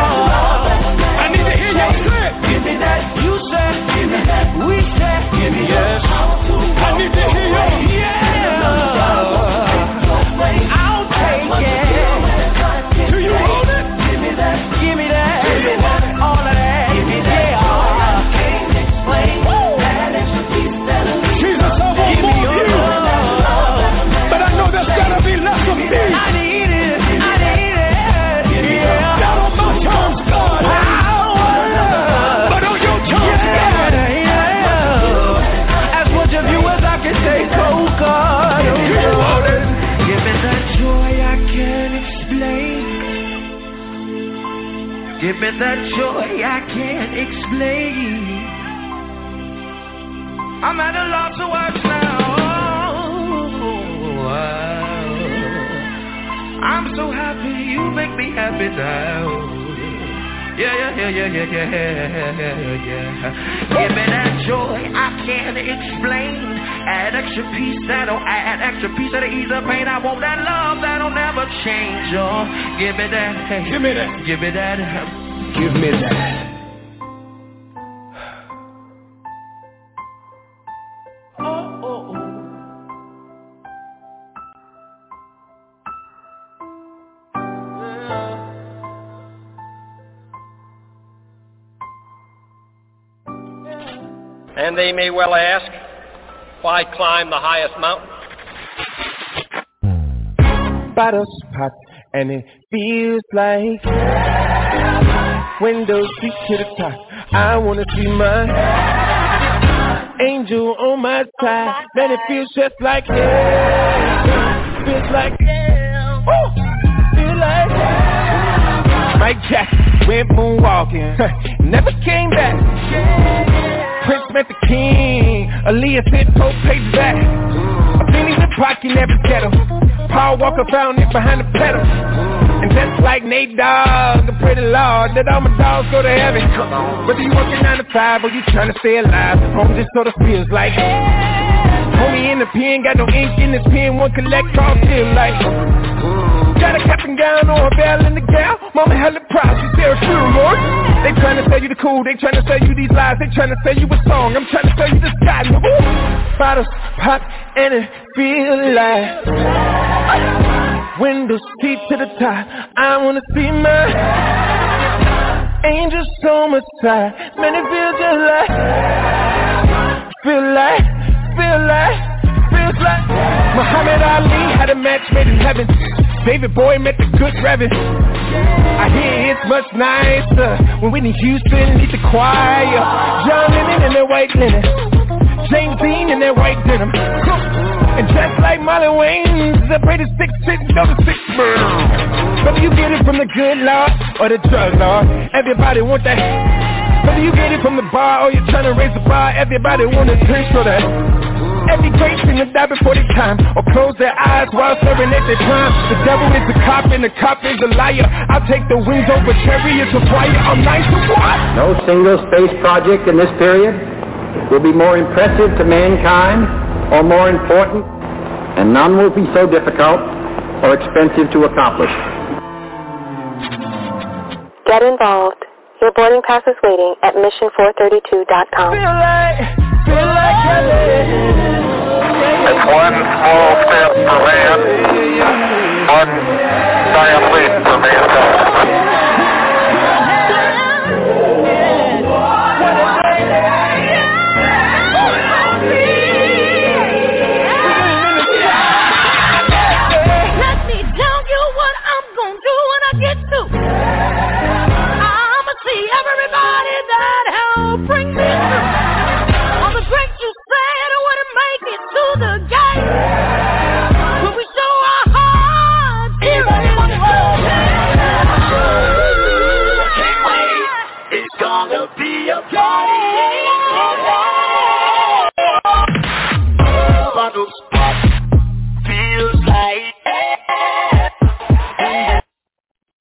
I need to hear you say. Give me that, you say. Give me that, we say. Give me yes. I need to hear you. Yeah. I'll take it. Do you want it? Give me that, give me that, Do you want it? all of that. Give me that. Yeah. I can't explain. That extra piece that'll leave. Jesus, I want Give me more your of you. love. But I know there's gotta be less of me. I need it. I need it. Yeah. Not on my terms, God. But on your terms, God. As much of you as I can take, oh God. Do you want it? Give me that joy I can't explain. Give me that joy I can't explain. I'm at a loss of words now. I'm so happy, you make me happy now. Yeah, yeah, yeah, yeah, yeah, yeah, yeah, yeah. Give me that joy I can't explain. Add extra peace that'll add extra peace that'll ease the pain. I want that love that'll never change. Oh, give me that. Hey, give me that. Give me that. Give me that. Oh, oh, oh. And they may well ask, why climb the highest mountain? Bottles pop and it feels like windows seat to the top. I wanna see my angel on my side. Man, it feels just like yeah. Feels like yeah. Woo. Feel like yeah. Mike Jackson went moonwalking, never came back. Prince met the king. Aaliyah said, "Pope pays back." A penny in the pocket, never ghetto. Paul Walker found it behind the pedal. And just like Nate Dogg, I pray the Lord that all my dogs go to heaven. Whether you working nine to five or you trying to stay alive, home just sort of feels like. Homie in the pen, got no ink in his pen, one collect all feel like. Got a cap and gown or a bell in the gown. Mama hella proud, she said true, Lord. They tryna sell you the cool, they tryna sell you these lies. They tryna sell you a song, I'm tryna sell you this guy. Bottles pop and it feel like windows seat to the top. I wanna see my angels on my side. Man, it feels just like, feel like, feel like, feels like Muhammad Ali had a match made in heaven. David Bowie met the good Reverend. I hear it's much nicer when Whitney Houston leads the choir. John Lennon in their white linen, James Dean in their white denim. And just like Marlon Wayans, I pray the six sitting on the six bird. Whether you get it from the good Lord or the drug Lord, everybody want that. Whether you get it from the bar or you're trying to raise the bar, everybody want a drink for that. Every great thing to die before their time, or close their eyes while staring at their prime. The devil is a cop and the cop is a liar. I'll take the wings over chariots of fire. I'm nice to what? No single space project in this period will be more impressive to mankind or more important, and none will be so difficult or expensive to accomplish. Get involved. Your boarding pass is waiting at mission four thirty-two dot com. Feel like, feel like It's one small step for man,